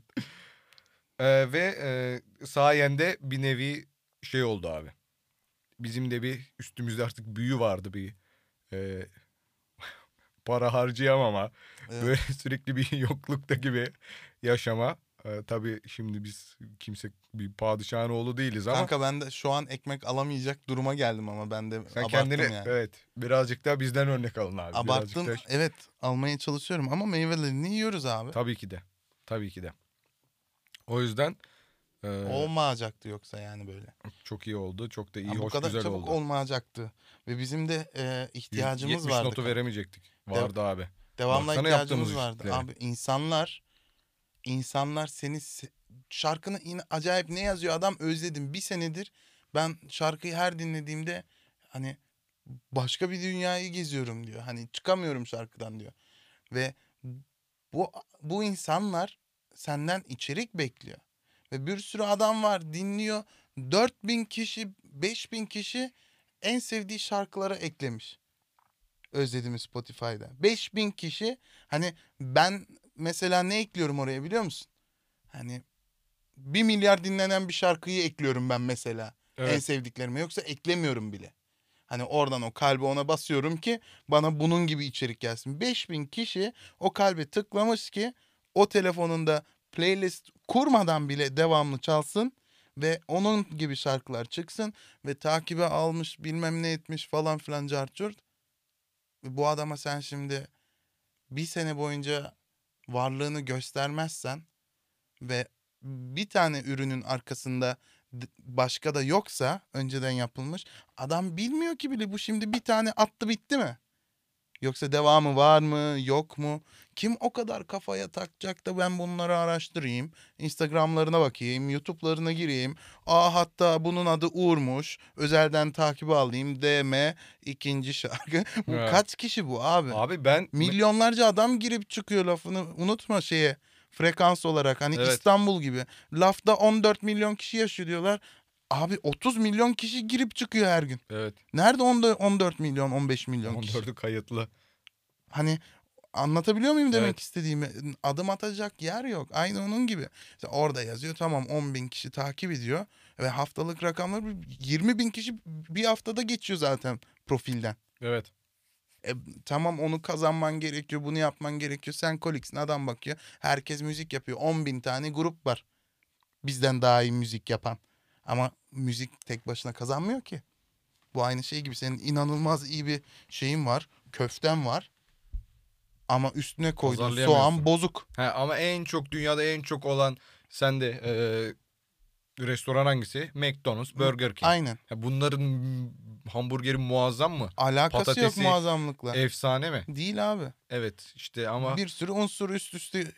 Ve sayende bir nevi şey oldu abi. Bizim de bir üstümüzde artık büyü vardı, bir e, para harcayamama. Evet. Böyle sürekli bir yoklukta gibi yaşama. Tabii şimdi biz kimse bir padişahın oğlu değiliz ama. Kanka ben de şu an ekmek alamayacak duruma geldim ama ben de Sen abarttım kendini yani. evet birazcık daha bizden örnek alın abi. Abarttım. Birazcık da... Evet, almaya çalışıyorum ama meyvelerini yiyoruz abi. Tabii ki de. Tabii ki de. O yüzden Olmayacaktı yoksa yani böyle. çok iyi oldu. Çok da iyi, Ya bu hoş, kadar güzel çabuk oldu. olmayacaktı. Ve bizim de ihtiyacımız 70 vardı. notu veremeyecektik. Vardı abi. Devamlı Baksana ihtiyacımız yaptığımız vardı. işlere. Abi insanlar şarkını yine acayip ne yazıyor adam, özledim. Bir senedir ben şarkıyı her dinlediğimde hani başka bir dünyayı geziyorum diyor. Hani çıkamıyorum şarkıdan diyor. Ve bu insanlar senden içerik bekliyor. Ve bir sürü adam var dinliyor. 4.000 kişi, 5.000 kişi en sevdiği şarkılara eklemiş. özlediğimi Spotify'da. 5000 kişi, hani ben mesela ne ekliyorum oraya biliyor musun? Hani 1 milyar dinlenen bir şarkıyı ekliyorum ben mesela. En Evet. sevdiklerime, yoksa eklemiyorum bile. Hani oradan o kalbe ona basıyorum ki bana bunun gibi içerik gelsin. 5000 kişi o kalbe tıklamış ki o telefonunda playlist kurmadan bile devamlı çalsın ve onun gibi şarkılar çıksın ve takibe almış, bilmem ne etmiş falan filan cart curt. Bu adama sen şimdi bir sene boyunca varlığını göstermezsen ve bir tane ürünün arkasında başka da yoksa, önceden yapılmış, adam bilmiyor ki bile bu şimdi bir tane attı bitti mi? Yoksa devamı var mı yok mu? Kim o kadar kafaya takacak da ben bunları araştırayım, Instagram'larına bakayım, YouTube'larına gireyim. Aa, hatta bunun adı Uğur'muş, özelden takibi alayım, DM ikinci şarkı. Bu Ha. kaç kişi bu abi? Abi ben Milyonlarca adam girip çıkıyor, lafını unutma şeye, frekans olarak, hani evet. İstanbul gibi. Lafta 14 milyon kişi yaşıyor diyorlar. Abi 30 milyon kişi girip çıkıyor her gün. Evet. Nerede 14 milyon 15 milyon kişi? 14'ü kayıtlı. Hani anlatabiliyor muyum demek Evet. istediğimi? Adım atacak yer yok. Aynı onun gibi. İşte orada yazıyor, tamam 10 bin kişi takip ediyor. Ve haftalık rakamlar 20 bin kişi bir haftada geçiyor zaten profilden. Evet. Tamam, onu kazanman gerekiyor, bunu yapman gerekiyor. Sen koliksin, adam bakıyor. Herkes müzik yapıyor. 10 bin tane grup var bizden daha iyi müzik yapan. Ama müzik tek başına kazanmıyor ki. Bu aynı şey gibi, senin inanılmaz iyi bir şeyin var. Köften var. Ama üstüne koyduğun Pazarlayamıyorsun. soğan bozuk. Ha, ama en çok dünyada en çok olan sende restoran hangisi? McDonald's, Burger King. Aynen. Ha, bunların hamburgeri muazzam mı? Alakası yok Patatesi muazzamlıkla. efsane mi? Değil abi. Evet işte ama Bir sürü unsur üst üste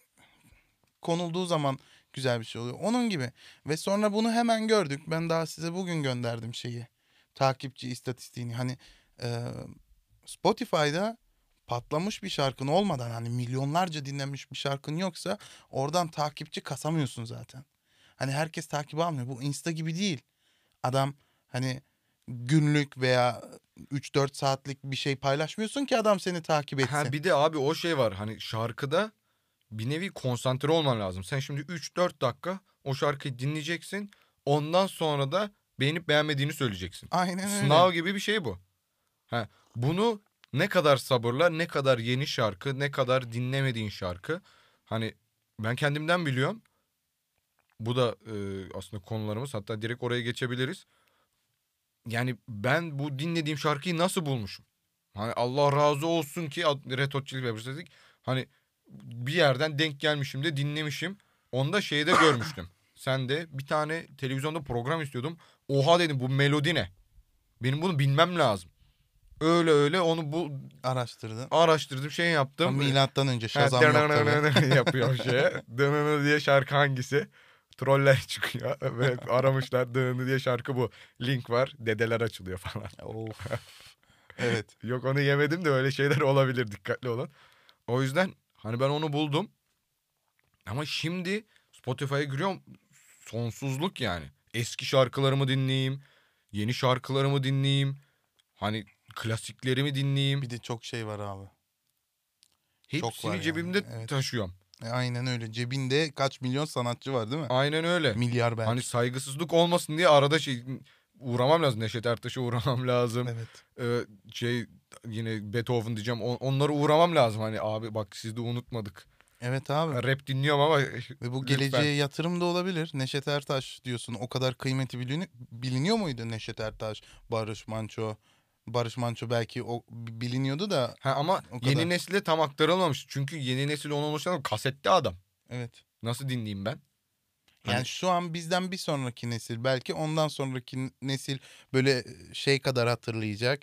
konulduğu zaman güzel bir şey oluyor. Onun gibi. Ve sonra bunu hemen gördük. Ben daha size bugün gönderdim şeyi. Takipçi istatistiğini. Hani e, Spotify'da patlamış bir şarkın olmadan, hani milyonlarca dinlenmiş bir şarkın yoksa oradan takipçi kasamıyorsun zaten. Hani herkes takip almıyor. Bu Insta gibi değil. Adam hani günlük veya 3-4 saatlik bir şey paylaşmıyorsun ki adam seni takip etsin. ha bir de abi o şey var hani şarkıda bir nevi konsantre olman lazım. Sen şimdi 3-4 dakika o şarkıyı dinleyeceksin. Ondan sonra da beğenip beğenmediğini söyleyeceksin. Aynen öyle. Sınav gibi bir şey bu. Ha, bunu ne kadar sabırla, ne kadar yeni şarkı, ne kadar dinlemediğin şarkı. Hani ben kendimden biliyorum. Bu da aslında konularımız. Hatta direkt oraya geçebiliriz. Yani ben bu dinlediğim şarkıyı nasıl bulmuşum? Hani Allah razı olsun ki Red Hot Chili Peppers dedik. Hani bir yerden denk gelmişim de dinlemişim. Onu da şeyde görmüştüm. Sen de bir tane televizyonda program istiyordum. Oha dedim, bu melodi ne? Benim bunu bilmem lazım. Öyle öyle onu Araştırdın. araştırdım, şey yaptım. Milattan önce Ha, Shazam yok tabii. yapıyor şeye. Dınını diye şarkı hangisi? Troller çıkıyor ve aramışlar, dığını diye şarkı bu. Link var, dedeler açılıyor falan. Of. Evet. Yok, onu yemedim de öyle şeyler olabilir, dikkatli olun. O yüzden hani ben onu buldum. Ama şimdi Spotify'a giriyorum, sonsuzluk yani. Eski şarkılarımı dinleyeyim, yeni şarkılarımı dinleyeyim. Hani klasiklerimi dinleyeyim. Bir de çok şey var abi. Hepsini var yani, cebimde evet. taşıyorum. Aynen öyle. Cebinde kaç milyon sanatçı var değil mi? Aynen öyle. Milyar belki. Hani saygısızlık olmasın diye arada uğramam lazım. Neşet Ertaş'a uğramam lazım. Evet. Yine Beethoven diyeceğim. Onlara uğramam lazım. Hani abi bak, siz de unutmadık. Evet abi. Rap dinliyorum ama Ve bu lütfen. geleceğe yatırım da olabilir. Neşet Ertaş diyorsun. O kadar kıymeti biliniyor muydu Neşet Ertaş, Barış Manço? Barış Manço belki o biliniyordu da Ha, ama o kadar. yeni nesile tam aktarılmamış. Çünkü yeni nesil onu oluşturan kasetli adam. Evet. Nasıl dinleyeyim ben? Yani Hani- şu an bizden bir sonraki nesil, belki ondan sonraki nesil böyle şey kadar hatırlayacak.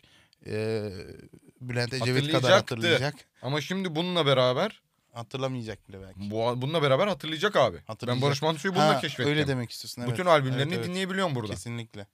Bülent Ecevit kadar Hatırlayacaktı. hatırlayacak. Ama şimdi bununla beraber Hatırlamayacak bile belki. bununla beraber hatırlayacak abi. Ben Hatırlayacak. Barış Manço'yu bununla Ha, keşfettim. öyle demek istiyorsun. Evet. Bütün albümlerini Evet, evet. dinleyebiliyorum burada. Kesinlikle.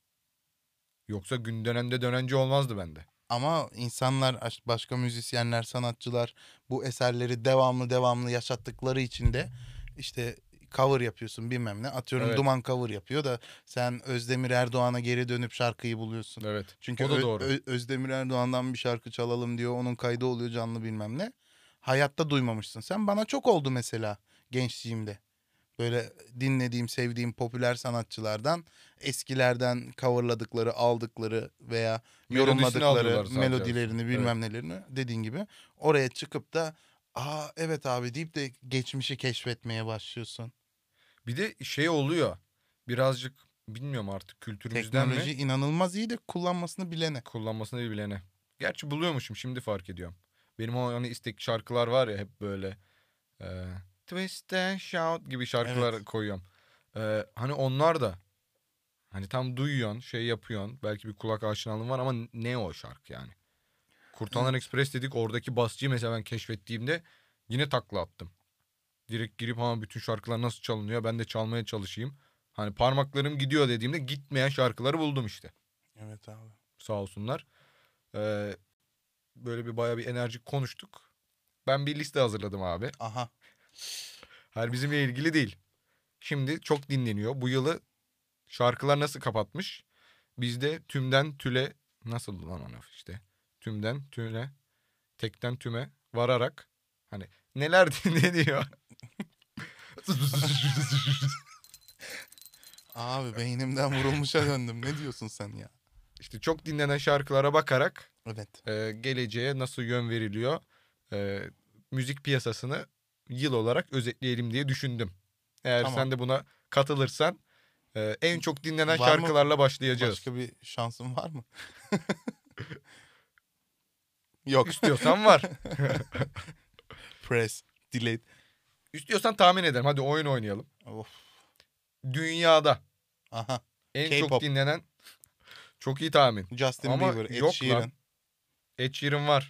Yoksa gün dönemde dönence olmazdı bende. Ama insanlar, başka müzisyenler, sanatçılar bu eserleri devamlı yaşattıkları için de işte cover yapıyorsun bilmem ne. Atıyorum Evet. Duman cover yapıyor da sen Özdemir Erdoğan'a geri dönüp şarkıyı buluyorsun. Evet. Çünkü o da doğru. Özdemir Erdoğan'dan bir şarkı çalalım diyor. Onun kaydı oluyor canlı bilmem ne. Hayatta duymamışsın. Sen bana çok oldu mesela gençliğimde. Böyle dinlediğim, sevdiğim popüler sanatçılardan eskilerden coverladıkları, aldıkları veya Melodisini yorumladıkları alıyorlar sadece melodilerini aslında. bilmem nelerini dediğin gibi oraya çıkıp da evet abi deyip de geçmişi keşfetmeye başlıyorsun. Bir de şey oluyor. Birazcık bilmiyorum artık kültürümüzden Teknoloji mi inanılmaz iyi de kullanmasını bilene. kullanmasını bilene. Gerçi buluyormuşum şimdi fark ediyorum. Benim o hani istek şarkılar var ya hep böyle Twist and Shout gibi şarkılar Evet. koyuyorum. Hani onlar da hani tam duyuyorsun şey yapıyorsun. Belki bir kulak aşinalığın var ama ne o şarkı yani. Kurtalan Evet. Express dedik oradaki basçıyı mesela ben keşfettiğimde yine takla attım. Direkt girip ama bütün şarkılar nasıl çalınıyor ben de çalmaya çalışayım. Hani parmaklarım gidiyor dediğimde gitmeyen şarkıları buldum işte. Evet abi. Sağ olsunlar. Böyle bir bayağı bir enerjik konuştuk. Ben bir liste hazırladım abi. Aha. Her bizimle ilgili değil. Şimdi çok dinleniyor. Bu yılı şarkılar nasıl kapatmış? Bizde tümden tüle nasıl lan ona işte. Tümden tüle, tekten tüme vararak hani neler dinleniyor? Abi beynimden vurulmuşa döndüm. Ne diyorsun sen ya? İşte çok dinlenen şarkılara bakarak Evet. geleceğe nasıl yön veriliyor? Müzik piyasasını yıl olarak özetleyelim diye düşündüm. Eğer Tamam. sen de buna katılırsan en çok dinlenen Var mı şarkılarla başlayacağız. Başka bir şansın var mı? Yok. İstiyorsan var. Press. Delete. İstiyorsan tahmin ederim. Hadi oyun oynayalım. Of. Dünyada Aha. en K-pop. çok dinlenen çok iyi tahmin. Justin Ama Bieber. Ed yok Sheeran. lan. Ed Sheeran var.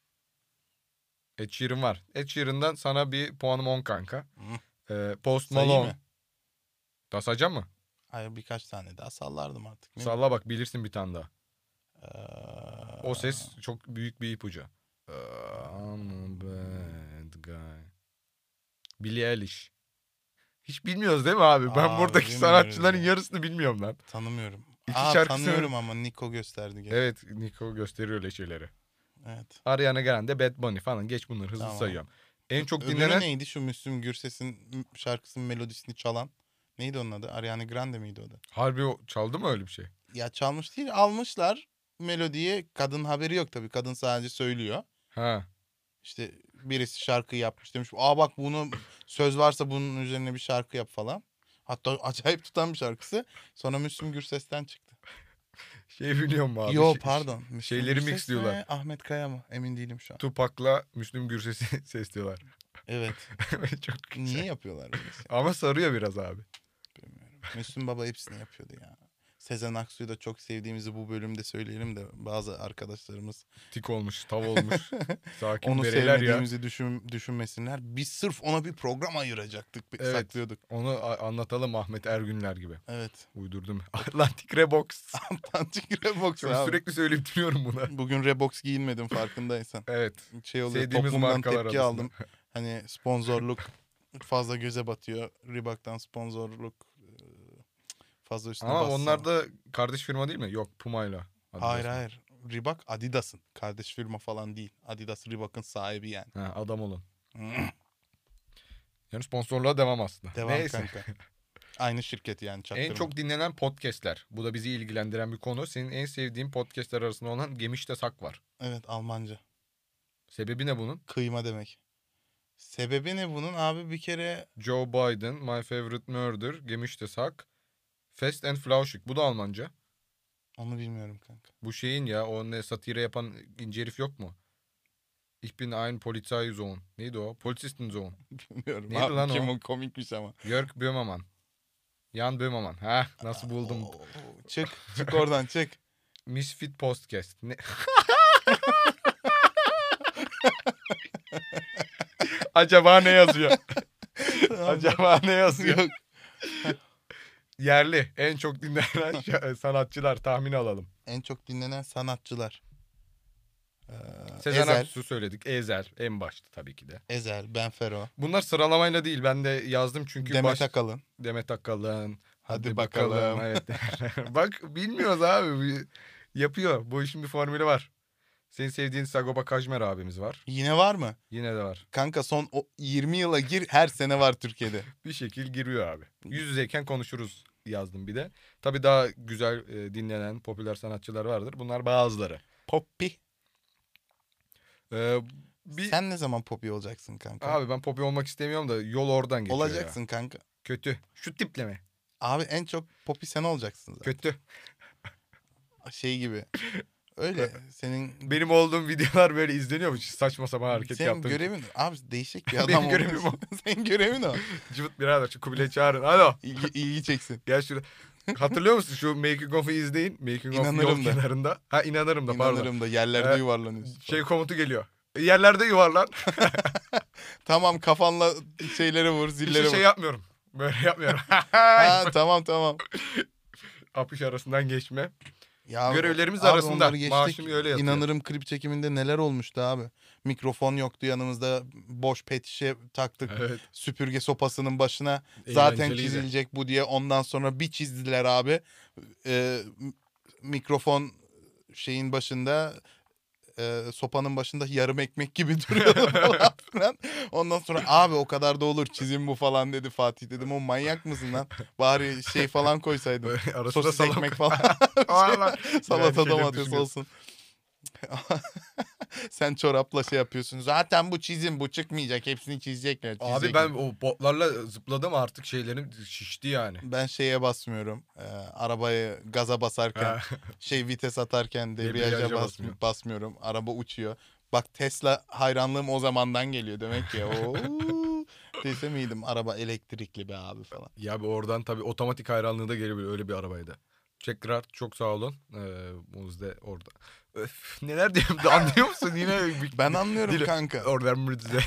Ed Sheeran var. Ed Sheeran'dan sana bir puanım 10 kanka. Post Sayayım Malone. mı? Basacağım mı? Hayır birkaç tane daha sallardım artık. Ne Salla bak bilirsin bir tane daha. bileyim. O ses çok büyük bir ipucu. I'm a bad guy. Billie Eilish. Hiç bilmiyoruz değil mi abi? Ben Abi, buradaki bilmiyoruz sanatçıların ya. yarısını bilmiyorum lan. Tanımıyorum. İki şarkısını- Tanıyorum ama Nico gösterdi. Gene. Evet Nico gösteriyor öyle şeyleri. Evet. Ariana Grande, Bad Bunny falan geç bunları hızlı Tamam. sayıyorum. En çok Öbürü dinlenen neydi şu Müslüm Gürses'in şarkısının melodisini çalan? Neydi onun adı? Ariana Grande miydi o da? harbi o çaldı mı öyle bir şey? Ya çalmış değil, almışlar melodiyi. Kadın haberi yok tabii. Kadın sadece söylüyor. Ha. İşte birisi şarkı yapmış demiş. Bak bunu söz varsa bunun üzerine bir şarkı yap falan. Hatta acayip tutan bir şarkısı. Sonra Müslüm Gürses'ten çıktı. Şey biliyor musun abi? Yo pardon. Müslüm şeyleri Gürses mixliyorlar. mi, Ahmet Kaya mı? Emin değilim şu an. Tupac'la Müslüm Gürses'i sesliyorlar. Evet. Çok güzel. Niye yapıyorlar böyle şey? Ama sarıyor biraz abi. Bilmiyorum. Müslüm Baba hepsini yapıyordu ya. Sezen Aksu'yu da çok sevdiğimizi bu bölümde söyleyelim de bazı arkadaşlarımız Tik olmuş, tav olmuş. Sakin onu bireyler ya. sevmediğimizi düşünmesinler. Biz sırf ona bir program ayıracaktık. Evet. Saklıyorduk. Onu anlatalım Ahmet Ergünler gibi. Evet. Uydurdum. Atlantic Rebox. Antantik Rebox Çok abi. sürekli söyleyip duruyorum buna. Bugün Rebox giyinmedim farkındaysan. Evet. Şey oluyor, Sevdiğimiz toplumdan markalar tepki arasında. aldım. Hani sponsorluk fazla göze batıyor. Reebok'tan sponsorluk fazla üstüne Ama bassa. onlar da kardeş firma değil mi? Yok Puma'yla. Hayır hayır. Reebok Adidas'ın. Kardeş firma falan değil. Adidas Reebok'un sahibi yani. Ha, adam olun. Yani sponsorluğa devam aslında. Devam Neyse. kanka. Aynı şirket yani çaktırma. En çok dinlenen podcastler. Bu da bizi ilgilendiren bir konu. Senin en sevdiğin podcastler arasında olan Gemişte Sak var. Evet Almanca. Sebebi ne bunun? Kıyma demek. Sebebi ne bunun? Abi bir kere Joe Biden, My Favorite Murder, Gemişte Sak, Fast and Flauschig. Bu da Almanca. onu bilmiyorum kanka. Bu şeyin ya o ne satire yapan ince herif yok mu? Ich bin ein Polizeisohn. Neydi o? Polizistenzone. Bilmiyorum. Neydi Abi, lan kim o? o? Komikmiş ama. Jörg Böhmermann. Jan Böhmermann. Ha nasıl buldum? Oo, çık oradan çık. Misfit Podcast. Ne? Acaba ne yazıyor? Acaba ne yazıyor? Yok. Yerli. En çok dinlenen sanatçılar tahmin alalım. En çok dinlenen sanatçılar. Sezen Ezel. Aksu söyledik. Ezel en başta tabii ki de. Ezel, Benfero, Bunlar sıralamayla değil. Ben de yazdım çünkü Demet Akalın. Demet Akalın. Hadi bakalım. Evet. Bak bilmiyoruz abi. Yapıyor. Bu işin bir formülü var. Senin sevdiğin Sagopa Kajmer abimiz var. Yine var mı? Yine de var. Kanka son 20 yıla gir, her sene var Türkiye'de. Bir şekil giriyor abi. Yüz yüzeyken konuşuruz yazdım bir de. Tabii daha güzel dinlenen popüler sanatçılar vardır. Bunlar bazıları. Poppy. Ee, bir Sen ne zaman Poppy olacaksın kanka? Abi ben popi olmak istemiyorum da yol oradan geçiyor Olacaksın ya. kanka. Kötü. Şu tipleme. Abi en çok Poppy sen olacaksın zaten. Kötü. Şey gibi. Öyle senin Benim olduğum videolar böyle izleniyormuş. Saçma sapan hareket senin yaptığım için. görevin abi değişik bir Benim adam görevim olmuş. Senin görevin o. Cıvıt birader şu Kubilay'ı çağırın. Alo. İlgi çeksin. Gel şurada. Hatırlıyor musun şu Making of'u izleyin. Making of yol İnanırım da. kenarında. Ha inanırım da pardon. İnanırım da yerlerde Ee, yuvarlanıyorsun. Şey komutu geliyor. Yerlerde yuvarlan. Tamam kafanla şeylere vur, Hiç zillere şey vur. yapmıyorum. Böyle yapmıyorum. Ha, tamam. Apış arasından geçme. Ya, Görevlerimiz abi arasında. onları geçtik. Maaşım öyle yatıyor. İnanırım klip çekiminde neler olmuştu abi. Mikrofon yoktu yanımızda. Boş pet şişe taktık. Evet. Süpürge sopasının başına. Zaten Eğlenceliydi. çizilecek bu diye. Ondan sonra bir çizdiler abi. Mikrofon şeyin başında, sopanın başında yarım ekmek gibi duruyor falan filan. Ondan sonra abi o kadar da olur çizim bu falan dedi Fatih, dedim o manyak mısın lan? Bari şey falan koysaydın. Böyle arasında Sosis salam. ekmek falan. Vallahi. Salata Yani şeyleri domates düşünüyorum. olsun. Sen çorapla şey yapıyorsun. Zaten bu çizim, bu çıkmayacak. Hepsini çizecekler. Abi çizecekler. ben o botlarla zıpladım artık şeylerim şişti yani. Ben şeye basmıyorum. Arabayı gaza basarken, Ha. şey vites atarken Debriyaja debriyaja basmıyor. basmıyorum. Araba uçuyor. Bak Tesla hayranlığım o zamandan geliyor demek ki. Oo. Desem miydim araba elektrikli be abi falan. Ya abi oradan tabii otomatik hayranlığı da gelebilir öyle bir arabaydı. Tekrar çok sağ olun. Muzde orada. Öf, neler diyorum da anlıyor musun yine? Ben anlıyorum Dili- kanka. Oradan Muzde.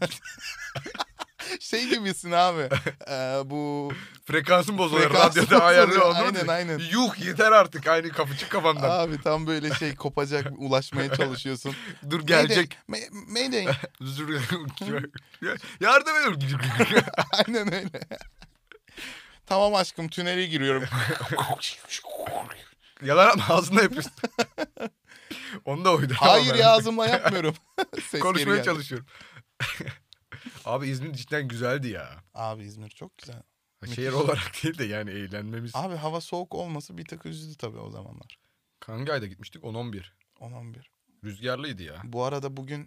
Şey gibisin abi. Bu Frekansın bozuluyor. Frekansın Radyoda ayarlıyor. bozuluyor, anladın mı? aynen. Yuh yeter artık. Aynı kapıcık kafamdan. abi tam böyle şey kopacak, ulaşmaya çalışıyorsun. Dur gelecek. Mayday. Yardım edin. Aynen öyle. Tamam aşkım tünele giriyorum. Yalan atma ağzında yapıyorsun. Onu da uyduramam. Hayır ben. ya ağzımla yapmıyorum. Ses geri Konuşmaya geldi. çalışıyorum. Abi İzmir cidden güzeldi ya. Abi İzmir çok güzel. Şehir olarak değil de yani eğlenmemiz. Abi hava soğuk olması bir tık üzdü tabii o zamanlar. Hangi ayda gitmiştik? 10-11. 10-11. Rüzgarlıydı ya. Bu arada bugün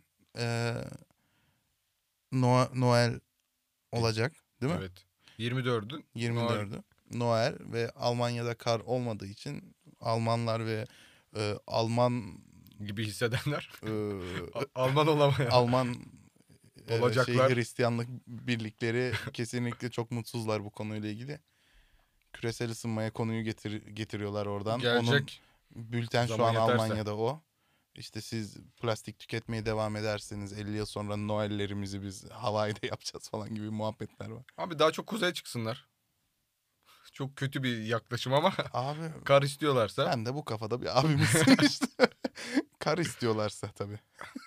Noel olacak değil mi? Evet. 24'ü. 24'ü. Noel ve Almanya'da kar olmadığı için Almanlar ve Alman gibi hissedenler. e, Alman olamayan. Alman Olacaklar. Hristiyanlık birlikleri kesinlikle çok mutsuzlar bu konuyla ilgili. Küresel ısınmaya konuyu getiriyorlar oradan. Gelecek. Onun bülten şu zaman an yeterse. Almanya'da o. İşte siz plastik tüketmeye devam ederseniz 50 yıl sonra Noel'lerimizi biz Hawaii'de yapacağız falan gibi muhabbetler var. Abi daha çok kuzeye çıksınlar. Çok kötü bir yaklaşım ama Abi kar istiyorlarsa. ben de bu kafada bir abimizsin işte. Kar istiyorlarsa tabii.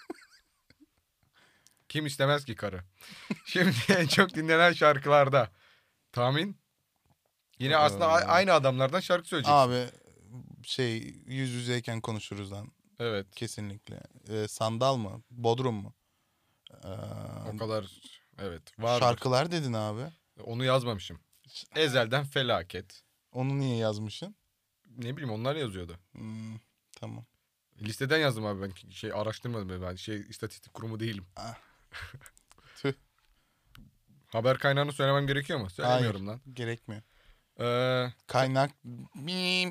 Kim istemez ki karı? Şimdi en çok dinlenen şarkılarda. Tahmin? Yine aslında aynı adamlardan şarkı söyleyeceksin. Abi şey yüz yüzeyken konuşuruz lan. Evet. Kesinlikle. Sandal mı? Bodrum mu? O kadar evet var. Şarkılar dedin abi. Onu yazmamışım. Ezel'den Felaket. Onu niye yazmışsın? Ne bileyim onlar yazıyordu. Tamam. Listeden yazdım abi ben şey araştırmadım ben istatistik kurumu değilim. Ah. Tüh. Haber kaynağını söylemem gerekiyor mu? Söylemiyorum lan. Gerekmiyor. Ee, Kaynak. Bim.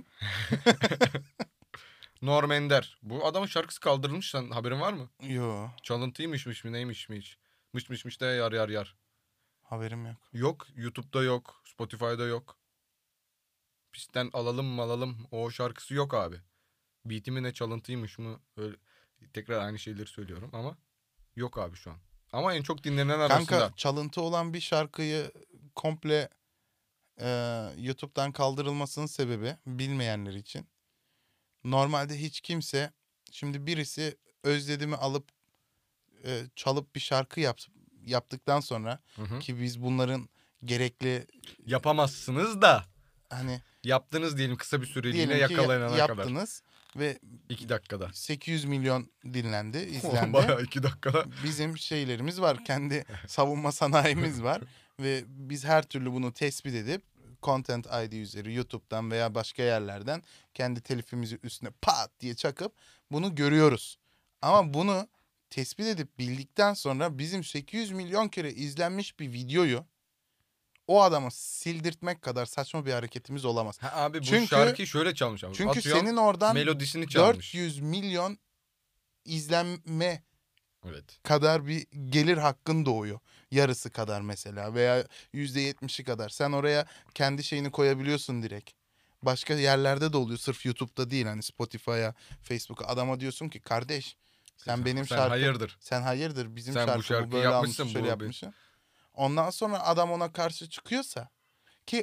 Norm Ender. Bu adamın şarkısı kaldırılmış sen haberin var mı? Yo. Çalıntıymışmış mı neymiş mi hiç? Mış de yar. Haberim yok. Yok YouTube'da yok. Spotify'da yok. Pistten alalım o şarkısı yok abi. Beat'imi ne çalıntıymış mı? Öyle tekrar aynı şeyleri söylüyorum ama yok abi şu an. Ama en çok dinlenen arasında. Kanka çalıntı olan bir şarkıyı komple YouTube'dan kaldırılmasının sebebi bilmeyenler için. Normalde hiç kimse şimdi birisi Özledim'i alıp çalıp bir şarkı yaptıktan sonra Hı hı. ki biz bunların gerekli Yapamazsınız da hani yaptınız diyelim kısa bir süreliğine diyelim ki yakalanana kadar. yaptınız ve 2 dakikada. 800 milyon dinlendi, izlendi. Bayağı 2 dakikada. Bizim şeylerimiz var, kendi savunma sanayimiz var ve biz her türlü bunu tespit edip Content ID üzeri YouTube'dan veya başka yerlerden kendi telifimizi üstüne pat diye çakıp bunu görüyoruz. Ama bunu tespit edip bildikten sonra bizim 800 milyon kere izlenmiş bir videoyu o adama sildirtmek kadar saçma bir hareketimiz olamaz. Ha abi bu Çünkü- şarkıyı şöyle çalmış abi. Çünkü Atıyorum, senin oradan melodisini çalmış. 400 milyon izlenme Evet. kadar bir gelir hakkın doğuyor. Yarısı kadar mesela veya %70'i kadar. Sen oraya kendi şeyini koyabiliyorsun direkt. Başka yerlerde de oluyor. Sırf YouTube'da değil, hani Spotify'a, Facebook'a. Adama diyorsun ki kardeş sen benim Sen şarkı... hayırdır. Sen hayırdır, bizim Sen bu şarkımı şarkıyı böyle yapmışsın, almışsın, şöyle bu yapmışsın. Ondan sonra adam ona karşı çıkıyorsa ki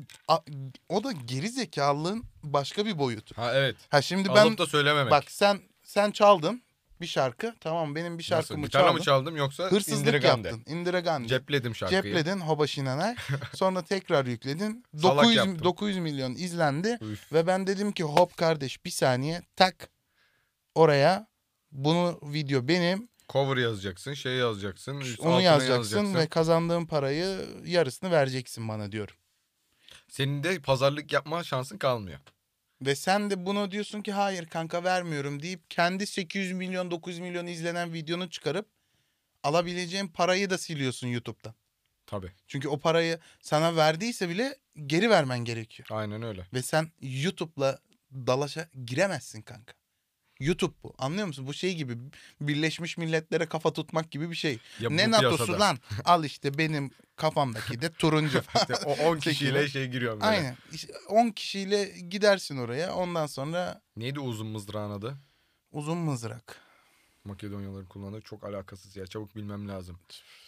o da geri zekalılığın başka bir boyutu. Ha evet. Ha şimdi ben Alıp da söylememek. bak sen çaldın bir şarkı, tamam, benim bir Nasıl? şarkımı Gitarla çaldın. mı çaldım yoksa Hırsızlık indirigande? yaptın. Indirigande. Cepledim şarkıyı. Cepledin Hobaşinanay. Sonra tekrar yükledin. Salak 900, yaptım. 900 milyon izlendi. Üf. Ve ben dedim ki hop kardeş bir saniye tak oraya, bunu video benim, Cover yazacaksın, şey yazacaksın, onu altına yazacaksın ve kazandığım parayı yarısını vereceksin bana diyorum. Senin de pazarlık yapma şansın kalmıyor. Ve sen de bunu diyorsun ki hayır kanka vermiyorum deyip kendi 800 milyon 900 milyon izlenen videonu çıkarıp alabileceğin parayı da siliyorsun YouTube'dan. Tabii. Çünkü o parayı sana verdiyse bile geri vermen gerekiyor. Aynen öyle. Ve sen YouTube'la dalaşa giremezsin kanka. YouTube bu. Anlıyor musun? Bu şey gibi, Birleşmiş Milletler'e kafa tutmak gibi bir şey. Ya Ne bu NATO'su piyasada. lan? Al işte benim kafamdaki de turuncu. İşte o 10 kişiyle şey giriyorum böyle. Aynen. İşte 10 kişiyle gidersin oraya. Ondan sonra Neydi uzun mızrağın adı? uzun mızrak. Makedonyalıların kullandığı çok alakasız ya. Çabuk bilmem lazım.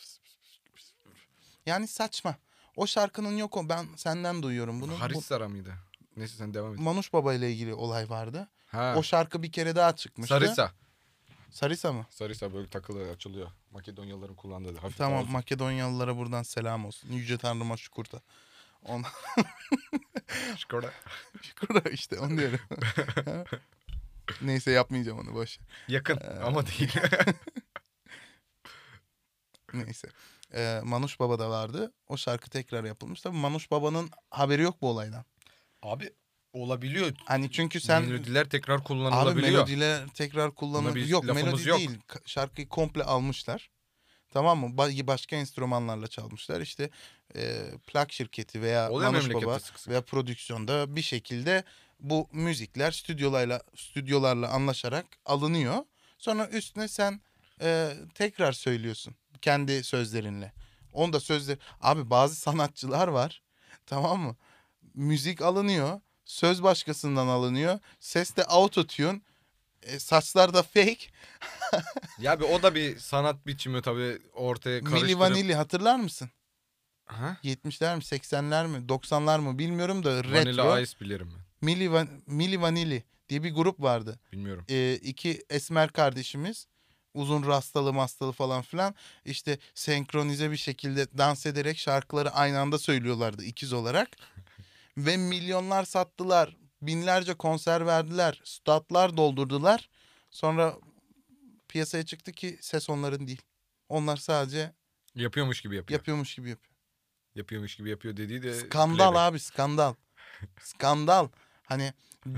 Yani saçma. O şarkının yok o. Ben senden duyuyorum bunu. Haris Sara mıydı? Neyse sen devam et. Manuş Baba ile ilgili olay vardı. Ha. O şarkı bir kere daha çıkmıştı. Sarisa. Sarisa mı? Sarisa böyle takılı açılıyor. Makedonyalıların kullandığı. Hafif Tamam, ağzı. Makedonyalılara buradan selam olsun. Yüce Tanrıma şükür da. On... Şkoda. şükür da işte onu diyorum. Neyse yapmayacağım onu, boş ver. Yakın ama değil. Neyse. Manuş Baba da vardı. O şarkı tekrar yapılmış. Tabii Manuş Baba'nın haberi yok bu olaydan. Abi olabiliyor. Hani çünkü sen... Melodiler tekrar Abi kullanılabiliyor. melodiler tekrar Buna kullanılıyor. bir Yok, lafımız melodi yok. değil. Şarkıyı komple almışlar. Tamam mı? Başka enstrümanlarla çalmışlar. İşte plak şirketi veya Oluyor Manuş memlekette Baba sık sık. veya prodüksiyonda bir şekilde bu müzikler stüdyolarla anlaşarak alınıyor. Sonra üstüne sen tekrar söylüyorsun kendi sözlerinle. Onu da Abi bazı sanatçılar var. Tamam mı? Müzik alınıyor. Söz başkasından alınıyor. Ses de autotune. Saçlar da fake. Ya bir o da bir sanat biçimi tabii ortaya karıştırıp. Milli Vanilli hatırlar mısın? Ha? 70'ler mi 80'ler mi 90'lar mı bilmiyorum da retro. Vanilla Ice bilirim ben. Milli Vanilli diye bir grup vardı. Bilmiyorum. İki esmer kardeşimiz, uzun rastalı falan filan, işte senkronize bir şekilde dans ederek şarkıları aynı anda söylüyorlardı ikiz olarak. Ve milyonlar sattılar. Binlerce konser verdiler. Statlar doldurdular. Sonra piyasaya çıktı ki ses onların değil. Onlar sadece Yapıyormuş gibi yapıyor. yapıyormuş gibi yapıyor. Yapıyormuş gibi yapıyor dediği de Skandal playback. abi, skandal. Skandal. Hani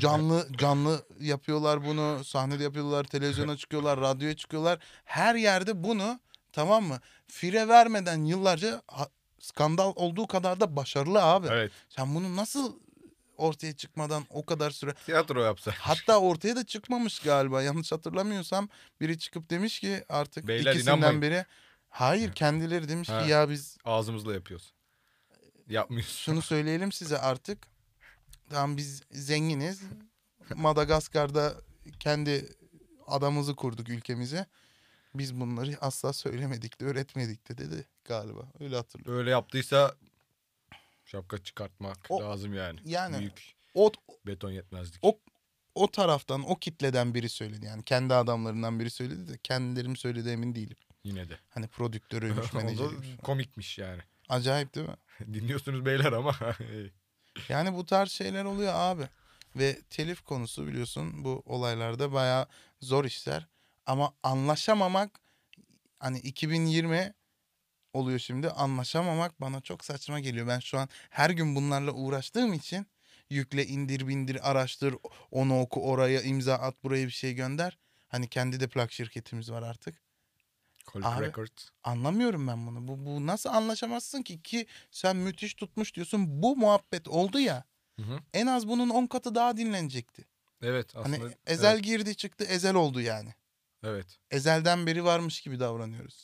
canlı yapıyorlar bunu. Sahnede yapıyorlar, televizyona çıkıyorlar, radyoya çıkıyorlar. Her yerde bunu, tamam mı? Fire vermeden yıllarca skandal olduğu kadar da başarılı abi. Evet. Sen bunu nasıl ortaya çıkmadan o kadar süre... Tiyatro yapsa. Hatta ortaya da çıkmamış galiba. Yanlış hatırlamıyorsam biri çıkıp demiş ki artık Beyler, ikisinden inanmayın. biri... Hayır, kendileri demiş Ha. ki ya biz Ağzımızla yapıyoruz. Yapmıyoruz. şunu söyleyelim size artık. Tamam, biz zenginiz. Madagaskar'da kendi adamımızı kurduk, ülkemize. Biz bunları asla söylemedik de öğretmedik de dedi galiba. Öyle hatırlıyorum. Böyle yaptıysa şapka çıkartmak O- lazım yani. yani Büyük O, beton yetmezlik. o o taraftan, o kitleden biri söyledi. Yani kendi adamlarından biri söyledi de kendileri mi söyledi emin değilim. Yine de. Hani prodüktörüymüş, O da menajeriymiş. komikmiş yani. Acayip değil mi? Dinliyorsunuz beyler ama. Yani bu tarz şeyler oluyor abi. Ve telif konusu biliyorsun bu olaylarda bayağı zor işler. Ama anlaşamamak, hani 2020 oluyor şimdi, anlaşamamak bana çok saçma geliyor. Ben şu an her gün bunlarla uğraştığım için yükle, indir, bindir, araştır, onu oku, oraya imza at, buraya bir şey gönder. Hani kendi de plak şirketimiz var artık. Cold Abi, Records. anlamıyorum ben bunu. Bu nasıl anlaşamazsın ki sen müthiş tutmuş diyorsun. Bu muhabbet oldu ya. Hı hı. En az bunun 10 katı daha dinlenecekti. Evet Hani aslında. Ezel Evet. girdi çıktı, Ezel oldu yani. Evet. Ezelden beri varmış gibi davranıyoruz.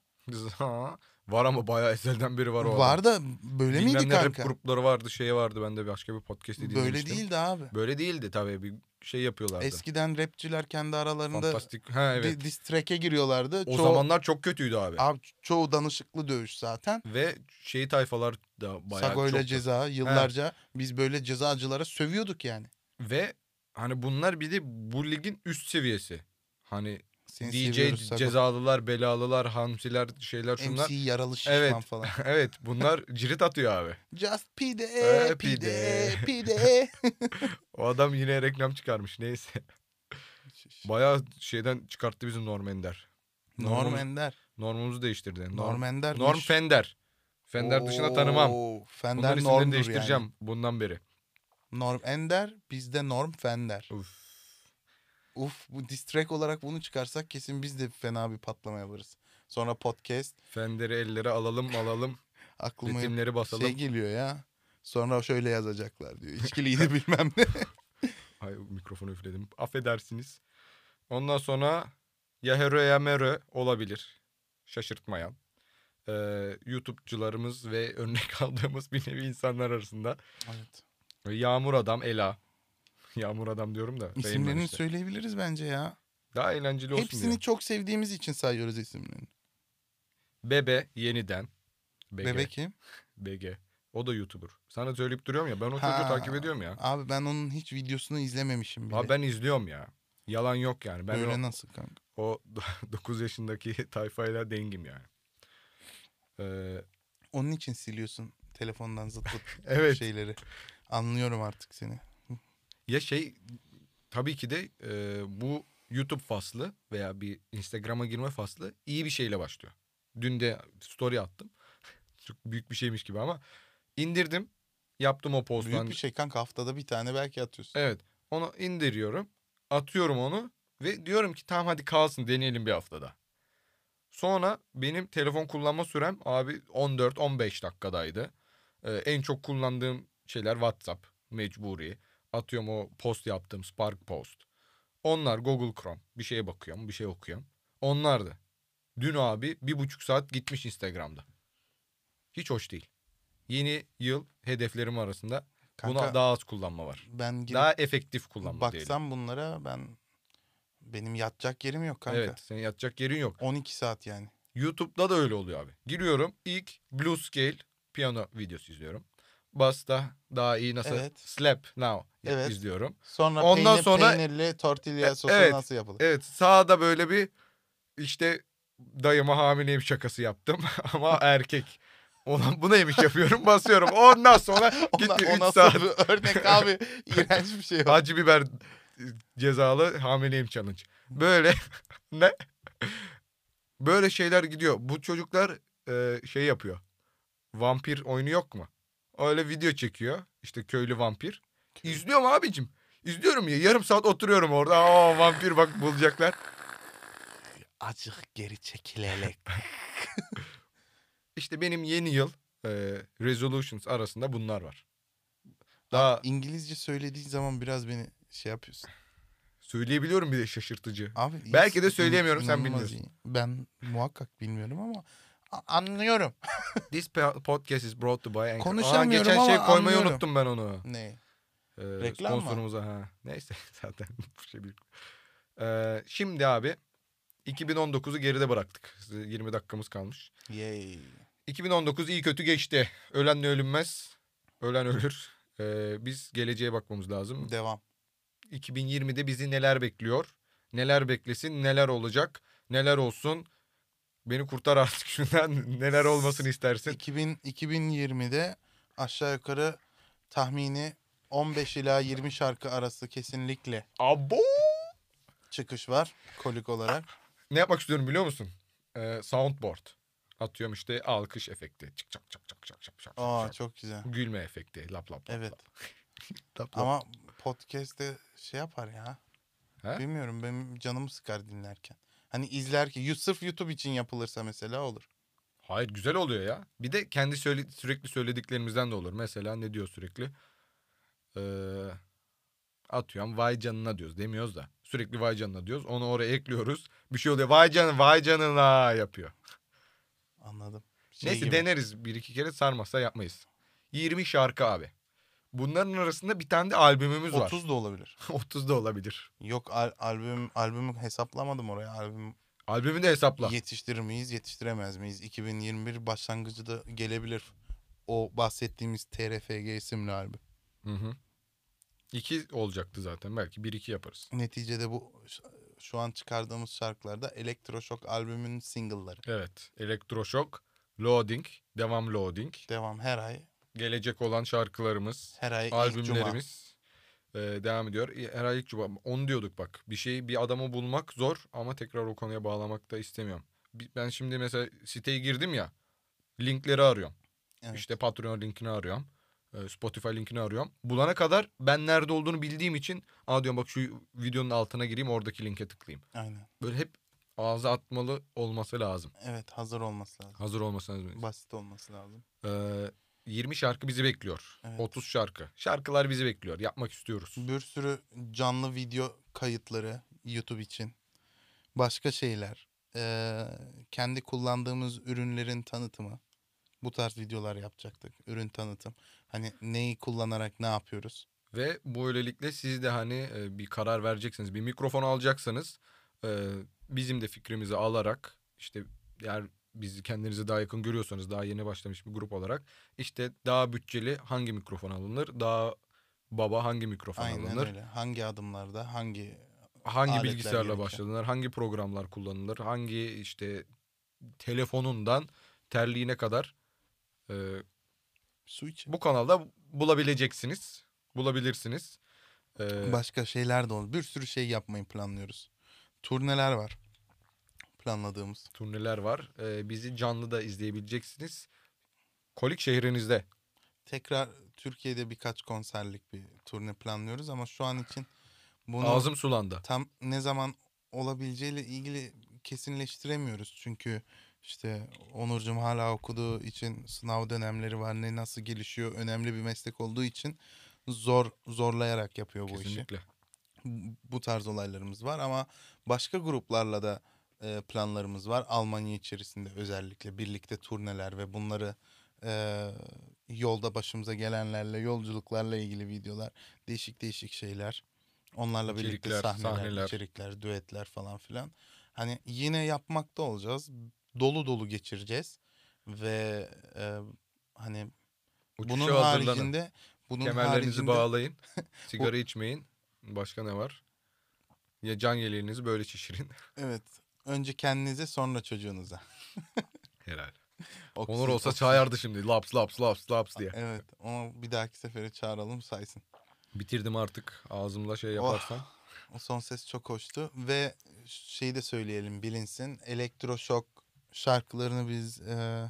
Var ama bayağı ezelden beri var o adam. Var da böyle miydi Bilmem ne rap kanka? grupları vardı, şey vardı. Ben de başka bir podcast'i Böyle dinlemiştim. değildi abi. Böyle değildi tabii. Bir şey yapıyorlardı. Eskiden rapçiler kendi aralarında Fantastik. Ha evet. diss track'e giriyorlardı. O zamanlar çok kötüydü abi. Abi çoğu danışıklı dövüş zaten. Ve şey tayfalar da bayağı Sago ile çoktu. Ceza yıllarca biz böyle cezacılara sövüyorduk yani. Ve hani bunlar bir de bu ligin üst seviyesi. Hani Seni DJ seviyoruz Sago. cezalılar, belalılar, hamsiler, şeyler şunlar. MC yaralı şişman Evet. falan. Evet, bunlar cirit atıyor abi. Just pide, Pide. pide, pide. O adam yine reklam çıkarmış neyse. Bayağı şeyden çıkarttı bizim Norm Ender. Norm Ender. Normumuzu değiştirdi. Norm Ender. Norm Fender. Fender dışında tanımam. Oo, Fender Bunların isimlerini Norm'dur değiştireceğim yani. bundan beri. Norm Ender, bizde Norm Fender. Uf. Bu diss track olarak bunu çıkarsak kesin biz de fena bir patlama yaparız. Sonra podcast Fender'i ellere alalım. aklıma Ritimleri basalım. şey geliyor ya. Sonra şöyle yazacaklar diyor. İçkiliydi bilmem ne. Ay mikrofonu üfledim. Affedersiniz. Ondan sonra ya hero ya mero olabilir. Şaşırtmayan. YouTube'cularımız ve örnek aldığımız bir nevi insanlar arasında. Evet. Yağmur Adam, Ela. Yağmur Adam diyorum da. Rain Man İsimlerini işte. söyleyebiliriz bence ya. Daha eğlenceli olsun Hepsini diye. çok sevdiğimiz için sayıyoruz isimlerini. Bebe yeniden. BG. Bebe kim? BG. O da YouTuber. Sana söyleyip duruyorum ya. Ben o çocuğu Ha, takip ediyorum ya. Abi ben onun hiç videosunu izlememişim bile. Abi ben izliyorum ya. Yalan yok yani. Ben Böyle nasıl kanka? o 9 yaşındaki tayfayla dengim yani. Onun için siliyorsun telefondan zıt pıt Evet. şeyleri. Anlıyorum artık seni. Ya şey tabii ki de bu YouTube faslı veya bir Instagram'a girme faslı iyi bir şeyle başlıyor. Dün de story attım. Çok büyük bir şeymiş gibi ama indirdim. Yaptım o posttan. Büyük bir şey kanka, haftada bir tane belki atıyorsun. Evet. Onu indiriyorum. Atıyorum onu. Ve diyorum ki tamam hadi kalsın deneyelim bir haftada. Sonra benim telefon kullanma sürem abi 14-15 dakikadaydı. En çok kullandığım şeyler WhatsApp mecburi. Atıyorum o post yaptığım Spark Post. Onlar Google Chrome. Bir şeye bakıyorum, bir şey okuyorum. Onlardı. Dün abi 1,5 saat gitmiş Instagram'da. Hiç hoş değil. Yeni yıl hedeflerim arasında Kanka, buna daha az kullanma var. ben girip Daha efektif kullanma diyelim. baksam bunlara benim yatacak yerim yok kanka. Evet, senin yatacak yerin yok. 12 saat yani. YouTube'da da öyle oluyor abi. Giriyorum ilk Blue Scale piyano videosu izliyorum. Bass'ta daha iyi nasıl Evet. Slap Now Evet. izliyorum. Sonra Ondan sonra- peynirli tortilla sosu evet. nasıl yapılır? Evet sağda böyle bir işte dayıma hamileyim şakası yaptım ama erkek. Ulan bu neymiş yapıyorum basıyorum. Ondan sonra gitti O 3 nasıl saat. bir örnek abi? İğrenç bir şey o. Acı biber cezalı hamileyim challenge. Böyle ne? Böyle şeyler gidiyor. Bu çocuklar şey yapıyor. Vampir oyunu yok mu? Öyle video çekiyor. İşte köylü vampir. İzliyorum abicim. İzliyorum ya. Yarım saat oturuyorum orada. Aa vampir bak bulacaklar. Acık geri çekilelek. İşte benim yeni yıl resolutions arasında bunlar var. Daha İngilizce söylediğin zaman biraz beni şey yapıyorsun. söyleyebiliyorum bir de şaşırtıcı. Abi Belki de söyleyemiyorum, sen inanılmaz bilmiyorsun. iyi. Ben muhakkak bilmiyorum ama anlıyorum. This podcast is brought to by Anchor. Konuşamıyorum geçen şey ama koymayı anlıyorum. unuttum ben onu. Ne? Reklam mı? Sponsorumuza ha. Neyse zaten bu şey büyük. Şimdi abi 2019'u geride bıraktık. 20 dakikamız kalmış. Yay. 2019 iyi kötü geçti. Ölenle ölünmez. Ölen ölür. Biz geleceğe bakmamız lazım. Devam. 2020'de bizi neler bekliyor? Neler beklesin? Neler olacak? Neler olsun? Beni kurtar artık şundan. Neler olmasını istersin? 2020'de aşağı yukarı tahmini 15 ila 20 şarkı arası kesinlikle Abo! çıkış var kolik olarak. Ne yapmak istiyorum biliyor musun? Soundboard. Atıyorum işte alkış efekti. Çık çak çak çak çak çak çak. Aa çak. çok güzel. Gülme efekti. Lap lap lap Evet. lap. Lap lap. Ama podcast'te şey yapar ya. He? Bilmiyorum, benim canımı sıkar dinlerken. Hani izlerken sırf YouTube için yapılırsa mesela olur. Hayır, güzel oluyor ya. Bir de kendi sürekli söylediklerimizden de olur. Mesela ne diyor sürekli? Atıyorum vay canına diyoruz. Demiyoruz da. Sürekli vay canına diyoruz. Onu oraya ekliyoruz. Bir şey oluyor. Vay canına yapıyor. Anladım. Neyse gibi. deneriz. Bir iki kere sarmazsa yapmayız. 20 şarkı abi. Bunların arasında bir tane de albümümüz var. 30 da olabilir. 30 da olabilir. Yok albümü hesaplamadım oraya. Albüm Albümü de hesapla. yetiştirir miyiz, yetiştiremez miyiz? 2021 başlangıcı da gelebilir. O bahsettiğimiz TRFG isimli albüm. Hı hı. 2 olacaktı zaten. Belki 1-2 yaparız. Neticede bu şu an çıkardığımız şarkılarda Elektroşok albümünün single'ları. Evet. Elektroşok, Loading, Devam Loading. Devam her ay. Gelecek olan şarkılarımız, Her ay ilk cuma. albümlerimiz devam ediyor. Her ay ilk cuma. Onu diyorduk bak. Bir adamı bulmak zor ama tekrar o konuya bağlamak da istemiyorum. Ben şimdi mesela siteye girdim ya. Linkleri arıyorum. Evet. İşte Patreon linkini arıyorum. Spotify linkini arıyorum. Bulana kadar ben nerede olduğunu bildiğim için diyorum bak şu videonun altına gireyim oradaki linke tıklayayım. Aynen. Böyle hep ağza atmalı olması lazım. Evet, hazır olması lazım. Hazır olması lazım. Basit olması lazım. 20 şarkı bizi bekliyor. Evet. 30 şarkı. Şarkılar bizi bekliyor. Yapmak istiyoruz. Bir sürü canlı video kayıtları YouTube için. Başka şeyler. Kendi kullandığımız ürünlerin tanıtımı. Bu tarz videolar yapacaktık. Ürün tanıtım. Hani neyi kullanarak ne yapıyoruz? Ve böylelikle siz de hani bir karar vereceksiniz. Bir mikrofon alacaksanız bizim de fikrimizi alarak işte eğer bizi kendinize daha yakın görüyorsanız daha yeni başlamış bir grup olarak işte daha bütçeli hangi mikrofon alınır? Daha baba hangi mikrofon Aynen alınır? öyle. Hangi adımlarda, hangi Hangi aletler bilgisayarla gerekiyor? başlanır? Hangi programlar kullanılır? Hangi işte telefonundan terliğine kadar Su için. bu kanalda bulabileceksiniz. Bulabilirsiniz. Başka şeyler de olur. Bir sürü şey yapmayı planlıyoruz. Turneler var planladığımız. Turneler var. Bizi canlı da izleyebileceksiniz. Kolik şehrinizde. Tekrar Türkiye'de birkaç konserlik bir turne planlıyoruz ama şu an için bunu Ağzım sulandı. tam ne zaman olabileceğiyle ilgili kesinleştiremiyoruz. Çünkü işte Onurcuğum hala okuduğu için sınav dönemleri var. Ne nasıl gelişiyor, önemli bir meslek olduğu için zorlayarak yapıyor bu işi. Kesinlikle. Bu tarz olaylarımız var ama başka gruplarla da planlarımız var. Almanya içerisinde özellikle birlikte turneler ve bunları yolda başımıza gelenlerle, yolculuklarla ilgili videolar, değişik değişik şeyler. Onlarla birlikte İçerikler, sahneler, sahneler. içerikler, düetler falan filan. Hani yine yapmakta olacağız. Dolu dolu geçireceğiz ve hani Uçuşa bunun hazırlanın. haricinde Kemerlerinizi bağlayın. Bu- Sigara içmeyin. Başka ne var? Ya can yeleğinizi böyle şişirin. evet, önce kendinize sonra çocuğunuza. Helal. Oksijen- Onur olsa oksijen- çağırdı şimdi. Laps laps laps laps diye. Evet, onu bir dahaki sefere çağıralım saysın. Bitirdim artık. Ağzımla şey Oh. yaparsam. O son ses çok hoştu ve şeyi de söyleyelim, bilinsin. Elektroşok şarkılarını biz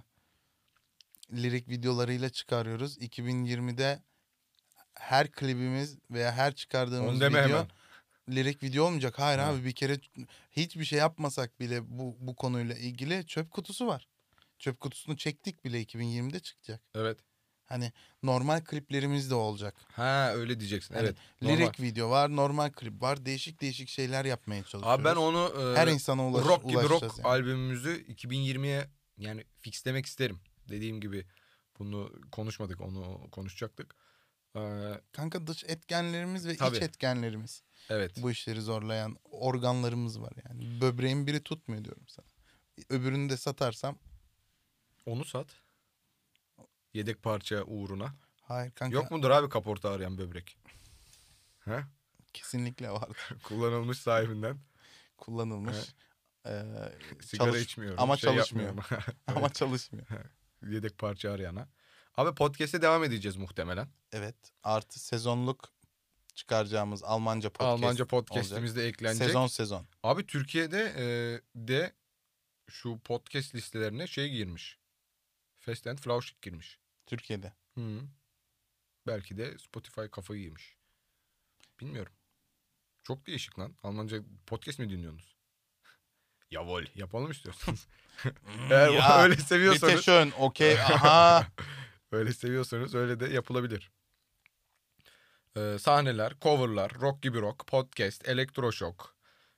lirik videolarıyla çıkarıyoruz. 2020'de her klibimiz veya her çıkardığımız Onu deme video hemen. lirik video olmayacak. Hayır Ha. abi, bir kere hiçbir şey yapmasak bile bu konuyla ilgili çöp kutusu var. Çöp kutusunu çektik bile, 2020'de çıkacak. Evet. Hani normal kliplerimiz de olacak. Ha öyle diyeceksin. Hani Evet. Normal. lirik video var, normal klip var. Değişik değişik şeyler yapmaya çalışıyoruz. Abi ben onu her insana Rock gibi ulaşacağız Rock yani. albümümüzü 2020'ye yani fixlemek isterim. Dediğim gibi bunu konuşmadık, onu konuşacaktık. Kanka dış etkenlerimiz ve Tabii. iç etkenlerimiz. Evet. Bu işleri zorlayan organlarımız var yani. Böbreğin biri tutmuyor diyorum sana. Öbürünü de satarsam Onu sat. Yedek parça uğruna. hayır kanka. Yok mudur abi kaporta arayan böbrek? He? Kesinlikle vardır. Kullanılmış sahibinden. Kullanılmış. Sigara içmiyorum. ama şey çalışmıyor. yapmıyorum. Ama çalışmıyor. Yedek parça arayana. Abi podcast'e devam edeceğiz muhtemelen. Evet. Artı sezonluk çıkaracağımız Almanca podcast Almanca olacak. podcast'imiz de eklenecek. Sezon. Abi Türkiye'de de şu podcast listelerine şey girmiş. Fast and Flauschig girmiş. Türkiye'de. Hı. Belki de Spotify kafayı yemiş. Bilmiyorum. Çok değişik lan. Almanca podcast mi dinliyorsunuz? Jawohl. Yapalım istiyorsanız. Eğer Ya, öyle seviyorsanız. Bitte schön. Okey. Aha. Öyle seviyorsanız öyle de yapılabilir. Sahneler, coverlar, rock gibi rock, podcast, elektroşok.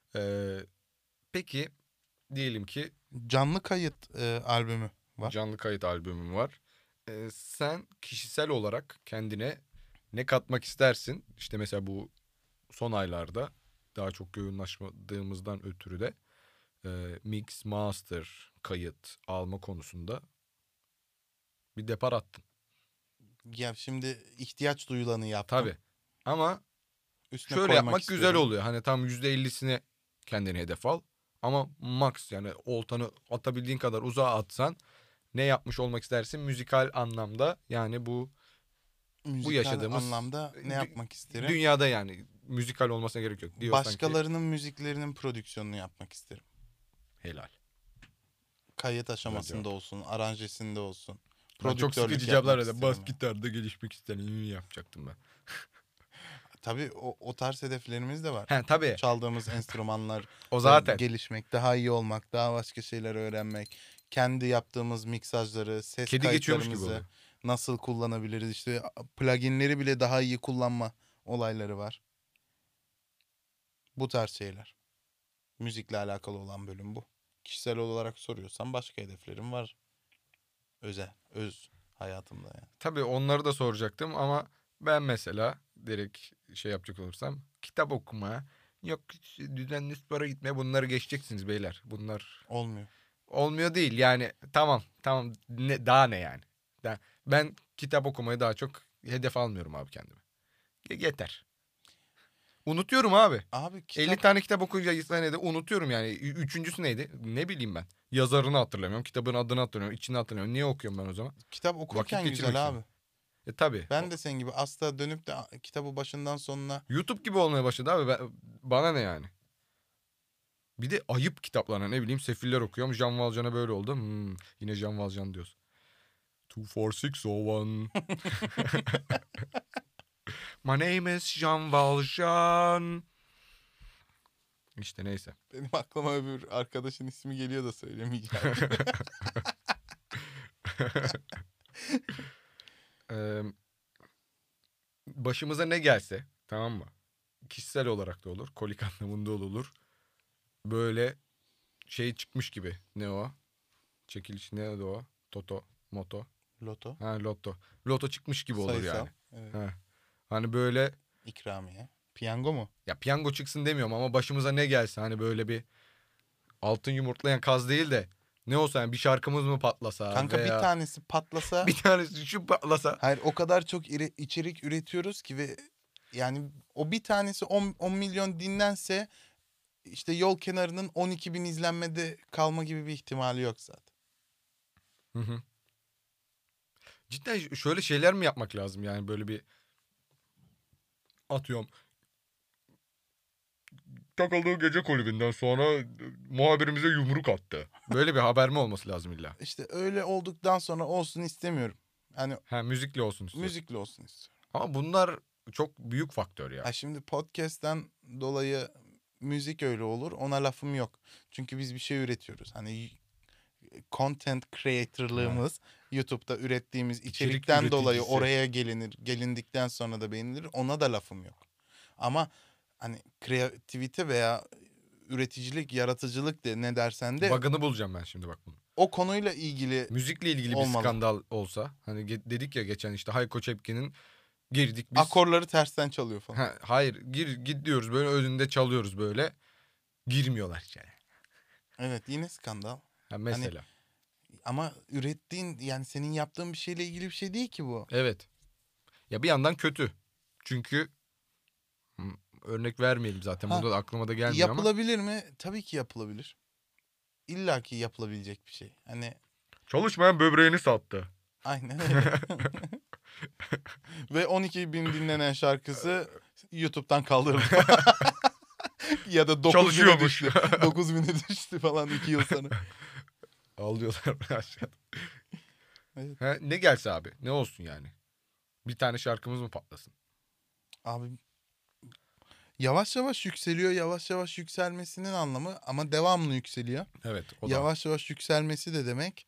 Peki diyelim ki Canlı kayıt albümü var. canlı kayıt albümüm var. Sen kişisel olarak kendine ne katmak istersin? İşte mesela bu son aylarda daha çok yoğunlaşmadığımızdan ötürü de mix, master, kayıt alma konusunda bir depar attın. Ya şimdi ihtiyaç duyulanı yaptım. Tabii. Ama Üstüne şöyle koymak yapmak güzel istiyorum. oluyor. Hani tam %50'sine kendini hedef al. Ama max yani oltanı atabildiğin kadar uzağa atsan ne yapmış olmak istersin müzikal anlamda? Yani bu Müzikal yaşadığımız anlamda ne yapmak isterim? dünyada yani müzikal olmasına gerek yok. Diyorsan Başkalarının müziklerinin prodüksiyonunu yapmak isterim. ki helal. Kayıt aşamasında cevap. olsun, aranjesinde olsun. Ben çok Prodüktörlük sıkıcı yapmak cevaplar da isterim bas yani. gitarda gelişmek isterim yapacaktım ben. Tabii o tarz hedeflerimiz de var. He tabii. Çaldığımız enstrümanlar O zaten. gelişmek, daha iyi olmak, daha başka şeyler öğrenmek, kendi yaptığımız miksajları, ses Kedi geçiyormuş gibi kayıtlarımızı oluyor. nasıl kullanabiliriz? İşte pluginleri bile daha iyi kullanma olayları var. Bu tarz şeyler. Müzikle alakalı olan bölüm bu. Kişisel olarak soruyorsan başka hedeflerim var. Öz hayatımda yani. Tabii onları da soracaktım ama ben mesela direkt şey yapacak olursam kitap okuma, yok düzenli spora gitmeye bunları geçeceksiniz beyler. Bunlar Olmuyor. olmuyor değil yani tamam daha ne yani. Ben kitap okumayı daha çok hedef almıyorum abi kendime. Yeter. Unutuyorum abi. Abi 50 kitap tane kitap okuyunca senede unutuyorum yani. Üçüncüsü neydi? Ne bileyim ben. Yazarını hatırlamıyorum. Kitabın adını hatırlamıyorum. İçini hatırlamıyorum. Niye okuyorum ben o zaman? okurken geçirmek güzel için. abi. Tabii. Ben de senin gibi asla dönüp de kitabı başından sonuna YouTube gibi olmaya başladı abi. Bana ne yani? Bir de ayıp kitaplarına ne bileyim Sefiller okuyorum. Jean Valjean'a böyle oldu. Yine Jean Valjean diyoruz. 24601. My name is Jean Valjean. İşte neyse. benim aklıma öbür arkadaşın ismi geliyor da söylemeyeceğim. Eee, başımıza ne gelse tamam mı? Kişisel olarak da olur. Kolik anlamında da olur. Böyle şey çıkmış gibi. Ne o? Çekiliş ne o? Toto, moto. Loto. Ha loto. Loto çıkmış gibi olur Sayısal. yani. Evet. Ha. Hani böyle İkramiye. Piyango mu? ya piyango çıksın demiyorum ama başımıza ne gelse hani böyle bir altın yumurtlayan kaz değil de ne olsa yani bir şarkımız mı patlasa Kanka veya bir tanesi patlasa bir tanesi şu patlasa. hayır o kadar çok içerik üretiyoruz ki ve yani o bir tanesi 10 milyon dinlense işte yol kenarının 12 bin izlenmede kalma gibi bir ihtimali yok zaten. Hı hı. Cidden şöyle şeyler mi yapmak lazım yani böyle bir atıyorum. Takıldığı gece kulübünden sonra muhabirimize yumruk attı. Böyle bir haber mi olması lazım illa? İşte öyle olduktan sonra olsun istemiyorum. Hani Ha müzikle olsun istiyorsun. müzikli olsun istiyorum. Ama bunlar çok büyük faktör ya. Ha şimdi podcast'ten dolayı müzik öyle olur. Ona lafım yok. Çünkü biz bir şey üretiyoruz. Hani content creator'lığımız YouTube'da ürettiğimiz içerikten dolayı üreticisi. oraya gelindikten sonra da beğenilir. Ona da lafım yok. Ama hani kreativite veya üreticilik, yaratıcılık de ne dersen de Bug'ını bulacağım ben şimdi bak bunu. o konuyla ilgili Müzikle ilgili olmalı. bir skandal olsa. Hani dedik ya geçen işte Hayko Cepkin'in girdik biz. akorları tersten çalıyor falan. Ha, hayır git diyoruz böyle önünde çalıyoruz böyle. Girmiyorlar içeri. Evet yine skandal. Ha, mesela. Ama ürettiğin yani senin yaptığın bir şeyle ilgili bir şey değil ki bu. Evet. Ya bir yandan kötü. Çünkü örnek vermeyelim zaten. Ha, Burada da aklıma da gelmiyor ama. Yapılabilir mi? Tabii ki yapılabilir. İlla ki yapılabilecek bir şey. Hani Çalışmayan böbreğini sattı. aynen öyle. Ve 12.000 dinlenen şarkısı YouTube'dan kaldırıldı. Ya da 9.000'e Çalışıyormuş. düştü. 9.000'e düştü falan 2 yıl sonra. Ağlıyorlar aşağıda. Evet. Ha, ne gelse abi. Ne olsun yani. Bir tane şarkımız mı patlasın? Abi yavaş yavaş yükseliyor. Yavaş yavaş yükselmesinin anlamı ama devamlı yükseliyor. Evet. O da. Yavaş yavaş yükselmesi de demek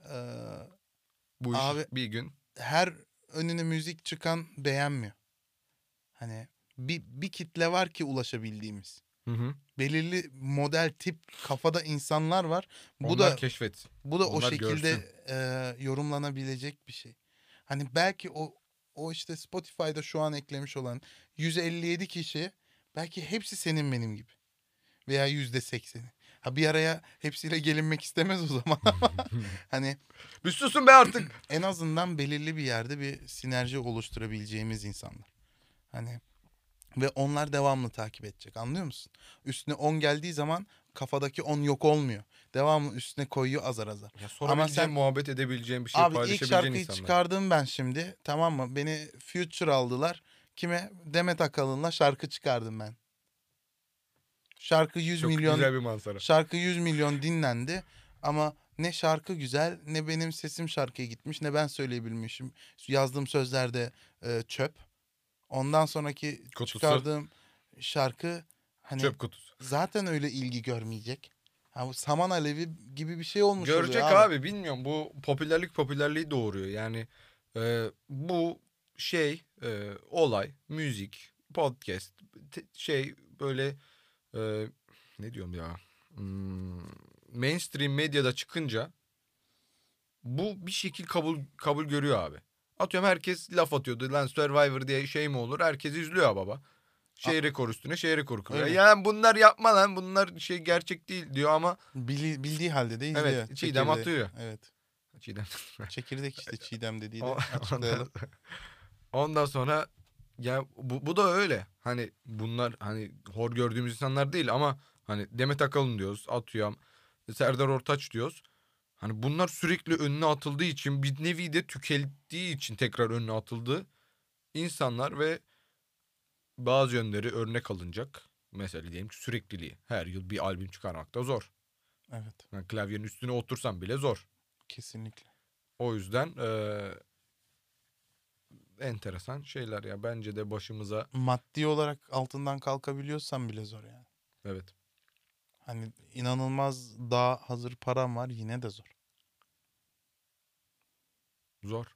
Bu iş abi bir gün. her önüne müzik çıkan beğenmiyor. Hani bir kitle var ki ulaşabildiğimiz. Hı hı. Belirli model tip kafada insanlar var. Bu Onlar da keşfetsin. bu da o Onlar şekilde görsün. yorumlanabilecek bir şey. Hani belki o işte Spotify'da şu an eklemiş olan 157 kişi belki hepsi senin benim gibi veya %80'i. Ha bir araya hepsiyle gelinmek istemez o zaman ama hani Bir susun be artık. en azından belirli bir yerde bir sinerji oluşturabileceğimiz insanlar. Hani ve onlar devamlı takip edecek, anlıyor musun? Üstüne 10 geldiği zaman kafadaki 10 yok olmuyor. Devamlı üstüne koyuyor azar azar. Ya Ama sorabileceğim, sen muhabbet edebileceğim bir şey abi ilk paylaşabileceğin şarkıyı insanlar. çıkardım ben şimdi, tamam mı? Beni Future aldılar. Kime? Demet Akalın'la şarkı çıkardım ben. Şarkı 100 Çok milyon güzel bir manzara. şarkı 100 milyon dinlendi ama ne şarkı güzel, ne benim sesim şarkıya gitmiş, ne ben söyleyebilmişim. Yazdığım sözlerde çöp. Ondan sonraki Kutusu. çıkardığım şarkı hani Çöp kutusu. zaten öyle ilgi görmeyecek. Ha, bu saman alevi gibi bir şey olmuş oluyor Görecek abi. Bilmiyorum. Bu popülerliği doğuruyor. Yani bu olay, müzik, podcast, böyle e, ne diyorum ya, mainstream medyada çıkınca bu bir şekil kabul görüyor abi. Atıyorum herkes laf atıyordu. Lan Survivor diye şey mi olur? Herkes izliyor ha baba. Rekor üstüne rekor kırıyor. Öyle. Yani bunlar yapma lan. Bunlar gerçek değil diyor ama Bildiği halde de izliyor. evet, Çiğdem atıyor. Evet. Çiğdem. Çekirdek işte Çiğdem dediği de O- açıklayalım. Ondan sonra ya bu da öyle. Hani bunlar hani hor gördüğümüz insanlar değil ama hani Demet Akalın diyoruz, atıyorum. Serdar Ortaç diyoruz. Hani bunlar sürekli önüne atıldığı için, bir nevi de tükendiği için tekrar önüne atıldı insanlar ve bazı yönleri örnek alınacak. Mesela diyelim ki sürekliliği. Her yıl bir albüm çıkarmak da zor. Evet. Yani klavyenin üstüne otursan bile zor. Kesinlikle. O yüzden enteresan şeyler ya. Bence de başımıza, Maddi olarak altından kalkabiliyorsan bile zor yani. evet, Hani inanılmaz daha hazır param var yine de zor. zor.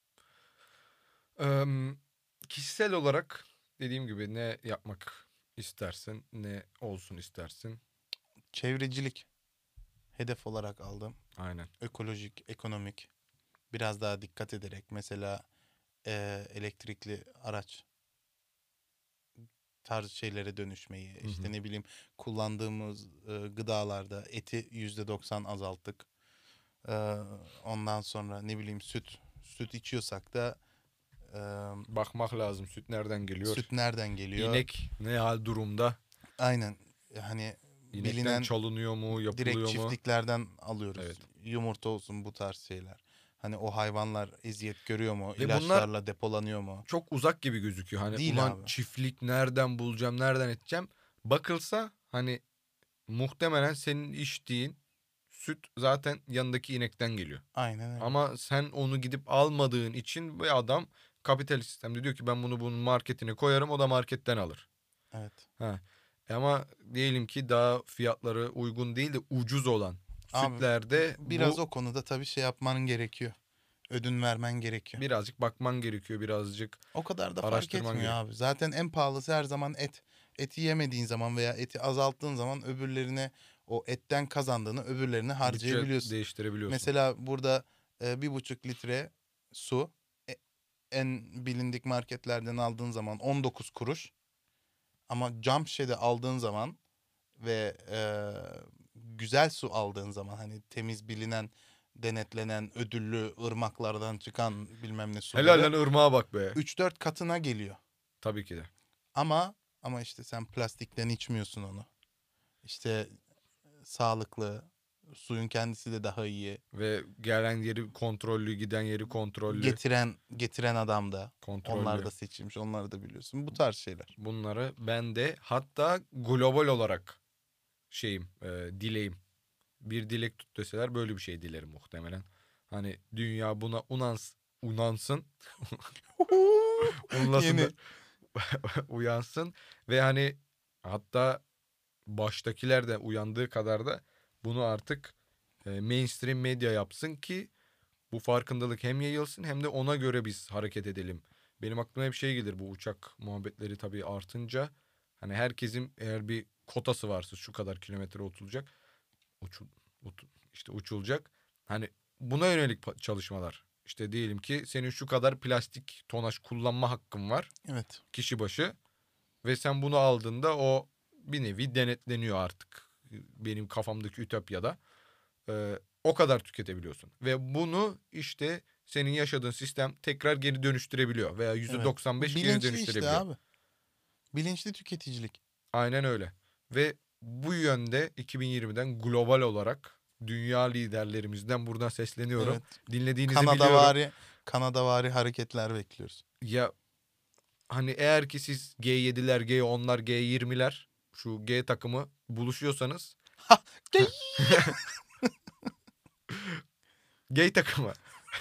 Kişisel olarak dediğim gibi ne yapmak istersin, ne olsun istersin. Çevrecilik hedef olarak aldım. Aynen. Ekolojik, ekonomik. Biraz daha dikkat ederek mesela elektrikli araç tarzı şeylere dönüşmeyi, Hı işte hı. ne bileyim kullandığımız gıdalarda eti %90 azalttık. E, Ondan sonra ne bileyim süt içiyorsak da e, Bakmak lazım süt nereden geliyor. süt nereden geliyor? İnek ne hal durumda. Aynen, hani İnekten bilinen çalınıyor mu, direkt yapılıyor mu? çiftliklerden alıyoruz. Evet. Yumurta olsun, bu tarz şeyler. Hani o hayvanlar eziyet görüyor mu? Ve İlaçlarla depolanıyor mu? Çok uzak gibi gözüküyor. Hani Değil ulan abi. çiftlik nereden bulacağım, nereden edeceğim? Bakılsa hani muhtemelen senin içtiğin süt zaten yanındaki inekten geliyor. Aynen öyle. Ama sen onu gidip almadığın için bir adam kapitalist sistemde diyor ki ben bunun marketine koyarım, o da marketten alır. Evet. Ha. Ama diyelim ki daha fiyatları uygun değil de ucuz olan Abi sütlerde biraz bu o konuda tabii şey yapman gerekiyor. Ödün vermen gerekiyor. birazcık bakman gerekiyor, birazcık O kadar da fark araştırman etmiyor gerekiyor. abi. Zaten en pahalısı her zaman et. Eti yemediğin zaman veya eti azalttığın zaman öbürlerine, o etten kazandığını öbürlerine Bütçe harcayabiliyorsun. değiştirebiliyorsun. Mesela burada 1,5 litre su en bilindik marketlerden aldığın zaman 19 kuruş. Ama cam şişede aldığın zaman ve güzel su aldığın zaman, hani temiz, bilinen, denetlenen, ödüllü ırmaklardan çıkan bilmem ne Helal suları lan ırmağa bak be. 3-4 katına geliyor. Tabii ki de. Ama Ama işte sen plastikten içmiyorsun onu. İşte sağlıklı, suyun kendisi de daha iyi. Ve gelen yeri kontrollü, giden yeri kontrollü. Getiren adam da. Kontrollü. Onlar da seçilmiş. Onları da biliyorsun. Bu tarz şeyler. Bunları ben de hatta global olarak dileğim. Bir dilek tut deseler böyle bir şey dilerim muhtemelen. Hani dünya buna unansın. Unlasın Yeni. da uyansın ve hani hatta baştakiler de uyandığı kadar da bunu artık mainstream medya yapsın ki bu farkındalık hem yayılsın hem de ona göre biz hareket edelim. Benim aklıma hep şey gelir, bu uçak muhabbetleri tabii artınca hani herkesin eğer bir kotası varsa şu kadar kilometre uçulacak, uçul, işte uçulacak. Hani buna yönelik çalışmalar. İşte diyelim ki senin şu kadar plastik tonaj kullanma hakkın var Evet. kişi başı ve sen bunu aldığında o bir nevi denetleniyor artık benim kafamdaki ütopyada. O kadar tüketebiliyorsun ve bunu işte senin yaşadığın sistem tekrar geri dönüştürebiliyor veya %95 geri Bilinçli dönüştürebiliyor. işte abi. Bilinçli tüketicilik. Aynen öyle. Ve bu yönde 2020'den global olarak dünya liderlerimizden buradan sesleniyorum. Evet. Dinlediğinizi biliyorum. Kanadavari hareketler bekliyoruz. Ya hani eğer ki siz G7'ler, G10'lar, G20'ler şu G takımı buluşuyorsanız Gay. G takımı.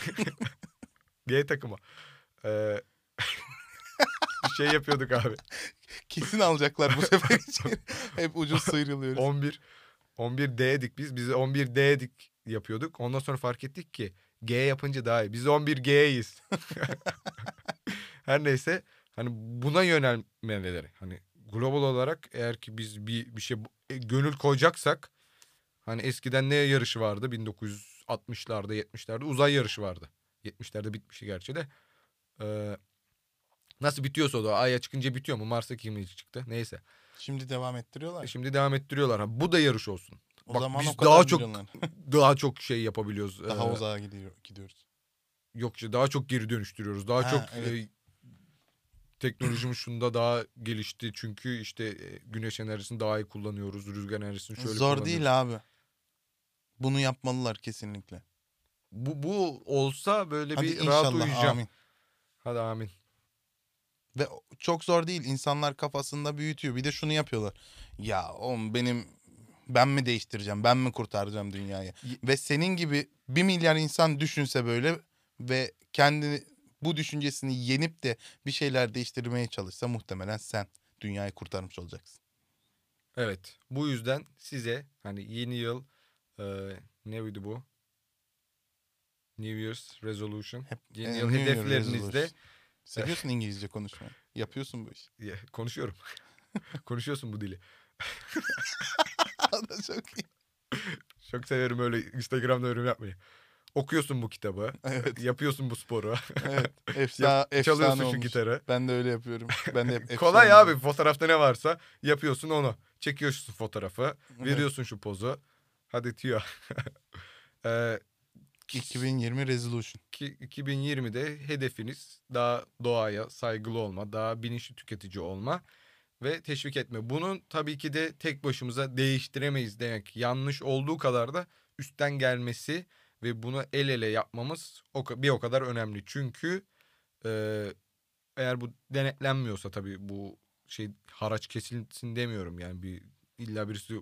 G takımı. Ee, bir şey yapıyorduk abi. Kesin alacaklar bu sefer için. Hep ucuz sıyrılıyoruz. 11D'dik biz. Biz 11D'dik yapıyorduk. Ondan sonra fark ettik ki G yapınca daha iyi. Biz 11G'yiz. Her neyse hani buna yönelmeleri. Hani global olarak eğer ki biz bir şey gönül koyacaksak hani eskiden ne yarışı vardı? 1960'larda 70'lerde uzay yarışı vardı. 70'lerde bitmişti gerçi de. Nasıl bitiyorsa o da Ay'a çıkınca bitiyor mu? Mars'a kim çıktı? Neyse. Şimdi devam ettiriyorlar. Şimdi devam ettiriyorlar. Ha, bu da yarış olsun. O Bak zaman biz o kadar daha çok milyonlar. daha çok şey yapabiliyoruz. Daha uzağa gidiyoruz. Yok işte daha çok geri dönüştürüyoruz. Daha Ha, çok evet. teknolojimiz şunda daha gelişti. Çünkü işte güneş enerjisini daha iyi kullanıyoruz. Rüzgar enerjisini şöyle Zor kullanıyoruz. değil abi. Bunu yapmalılar kesinlikle. Bu olsa böyle Hadi bir rahat inşallah, uyuyacağım. amin. Hadi amin. Ve çok zor değil. İnsanlar kafasında büyütüyor. Bir de şunu yapıyorlar. Ya oğlum ben mi değiştireceğim? Ben mi kurtaracağım dünyayı? Ve senin gibi 1 milyar insan düşünse böyle ve kendini bu düşüncesini yenip de bir şeyler değiştirmeye çalışsa muhtemelen sen dünyayı kurtarmış olacaksın. Evet. Bu yüzden size hani yeni yıl neydi bu? New Year's Resolution. Yeni yıl New Year hedeflerinizde resolution. Seviyorsun İngilizce konuşmayı. Yapıyorsun bu işi. konuşuyorum. Konuşuyorsun bu dili. O da çok iyi. Çok severim öyle Instagram'da yorum yapmayı. Okuyorsun bu kitabı. Evet. Yapıyorsun bu sporu. Evet. Efsane Çalıyorsun şu olmuş. gitarı. Ben de öyle yapıyorum. Ben de hep Kolay efsane abi. Fotoğrafta ne varsa yapıyorsun onu. Çekiyorsun fotoğrafı. Veriyorsun şu pozu. Hadi tüyo. 2020 resolution. 2020'de hedefiniz daha doğaya saygılı olma, daha bilinçli tüketici olma ve teşvik etme. Bunun tabii ki de tek başımıza değiştiremeyiz demek. Yanlış olduğu kadar da üstten gelmesi ve bunu el ele yapmamız bir o kadar önemli. Çünkü eğer bu denetlenmiyorsa tabii bu şey haraç kesilsin demiyorum yani illa birisi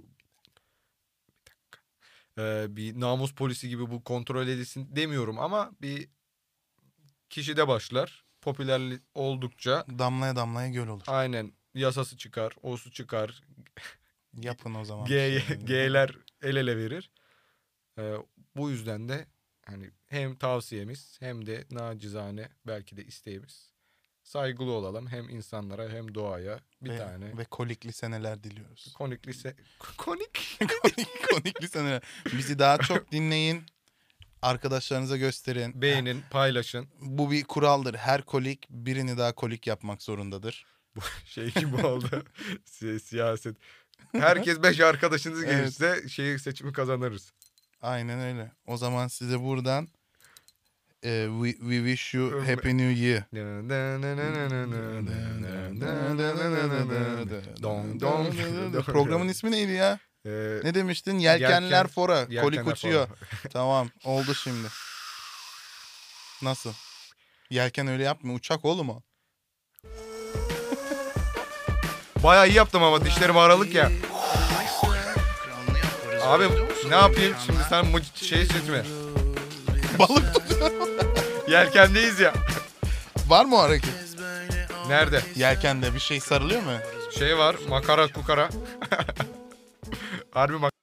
bir namus polisi gibi bu kontrol edilsin demiyorum ama bir kişide başlar. Popüler oldukça Damlaya damlaya göl olur. aynen yasası çıkar, osu çıkar. Yapın o zaman. bir şeyler. G'ler el ele verir. Bu yüzden de hani hem tavsiyemiz hem de nacizane belki de isteğimiz saygılı olalım hem insanlara hem doğaya bir tane. Ve kolikli seneler diliyoruz. Konik. Konikli seneler. Bizi daha çok dinleyin. Arkadaşlarınıza gösterin. Beğenin, paylaşın. Bu bir kuraldır. Her kolik birini daha kolik yapmak zorundadır. Bu şey gibi oldu. Siyaset. Herkes 5 arkadaşınız Evet. gelirse seçimi kazanırız. Aynen öyle. O zaman size buradan We wish you happy new year. Programın ismi neydi ya? Ne demiştin? Yelkenler fora. Koli Yelkenler koçuyor. fora. Tamam oldu şimdi. Nasıl? Yelken öyle yapmıyor. Uçak oğlum o. Bayağı iyi yaptım ama dişlerim aralık ya. Abi ne yapayım şimdi sen bu şey mi? Balık tutuyor. Yelkendeyiz ya. Var mı o hareket? Nerede? Yelkende bir şey sarılıyor mu? Şey var makara kukara. Harbi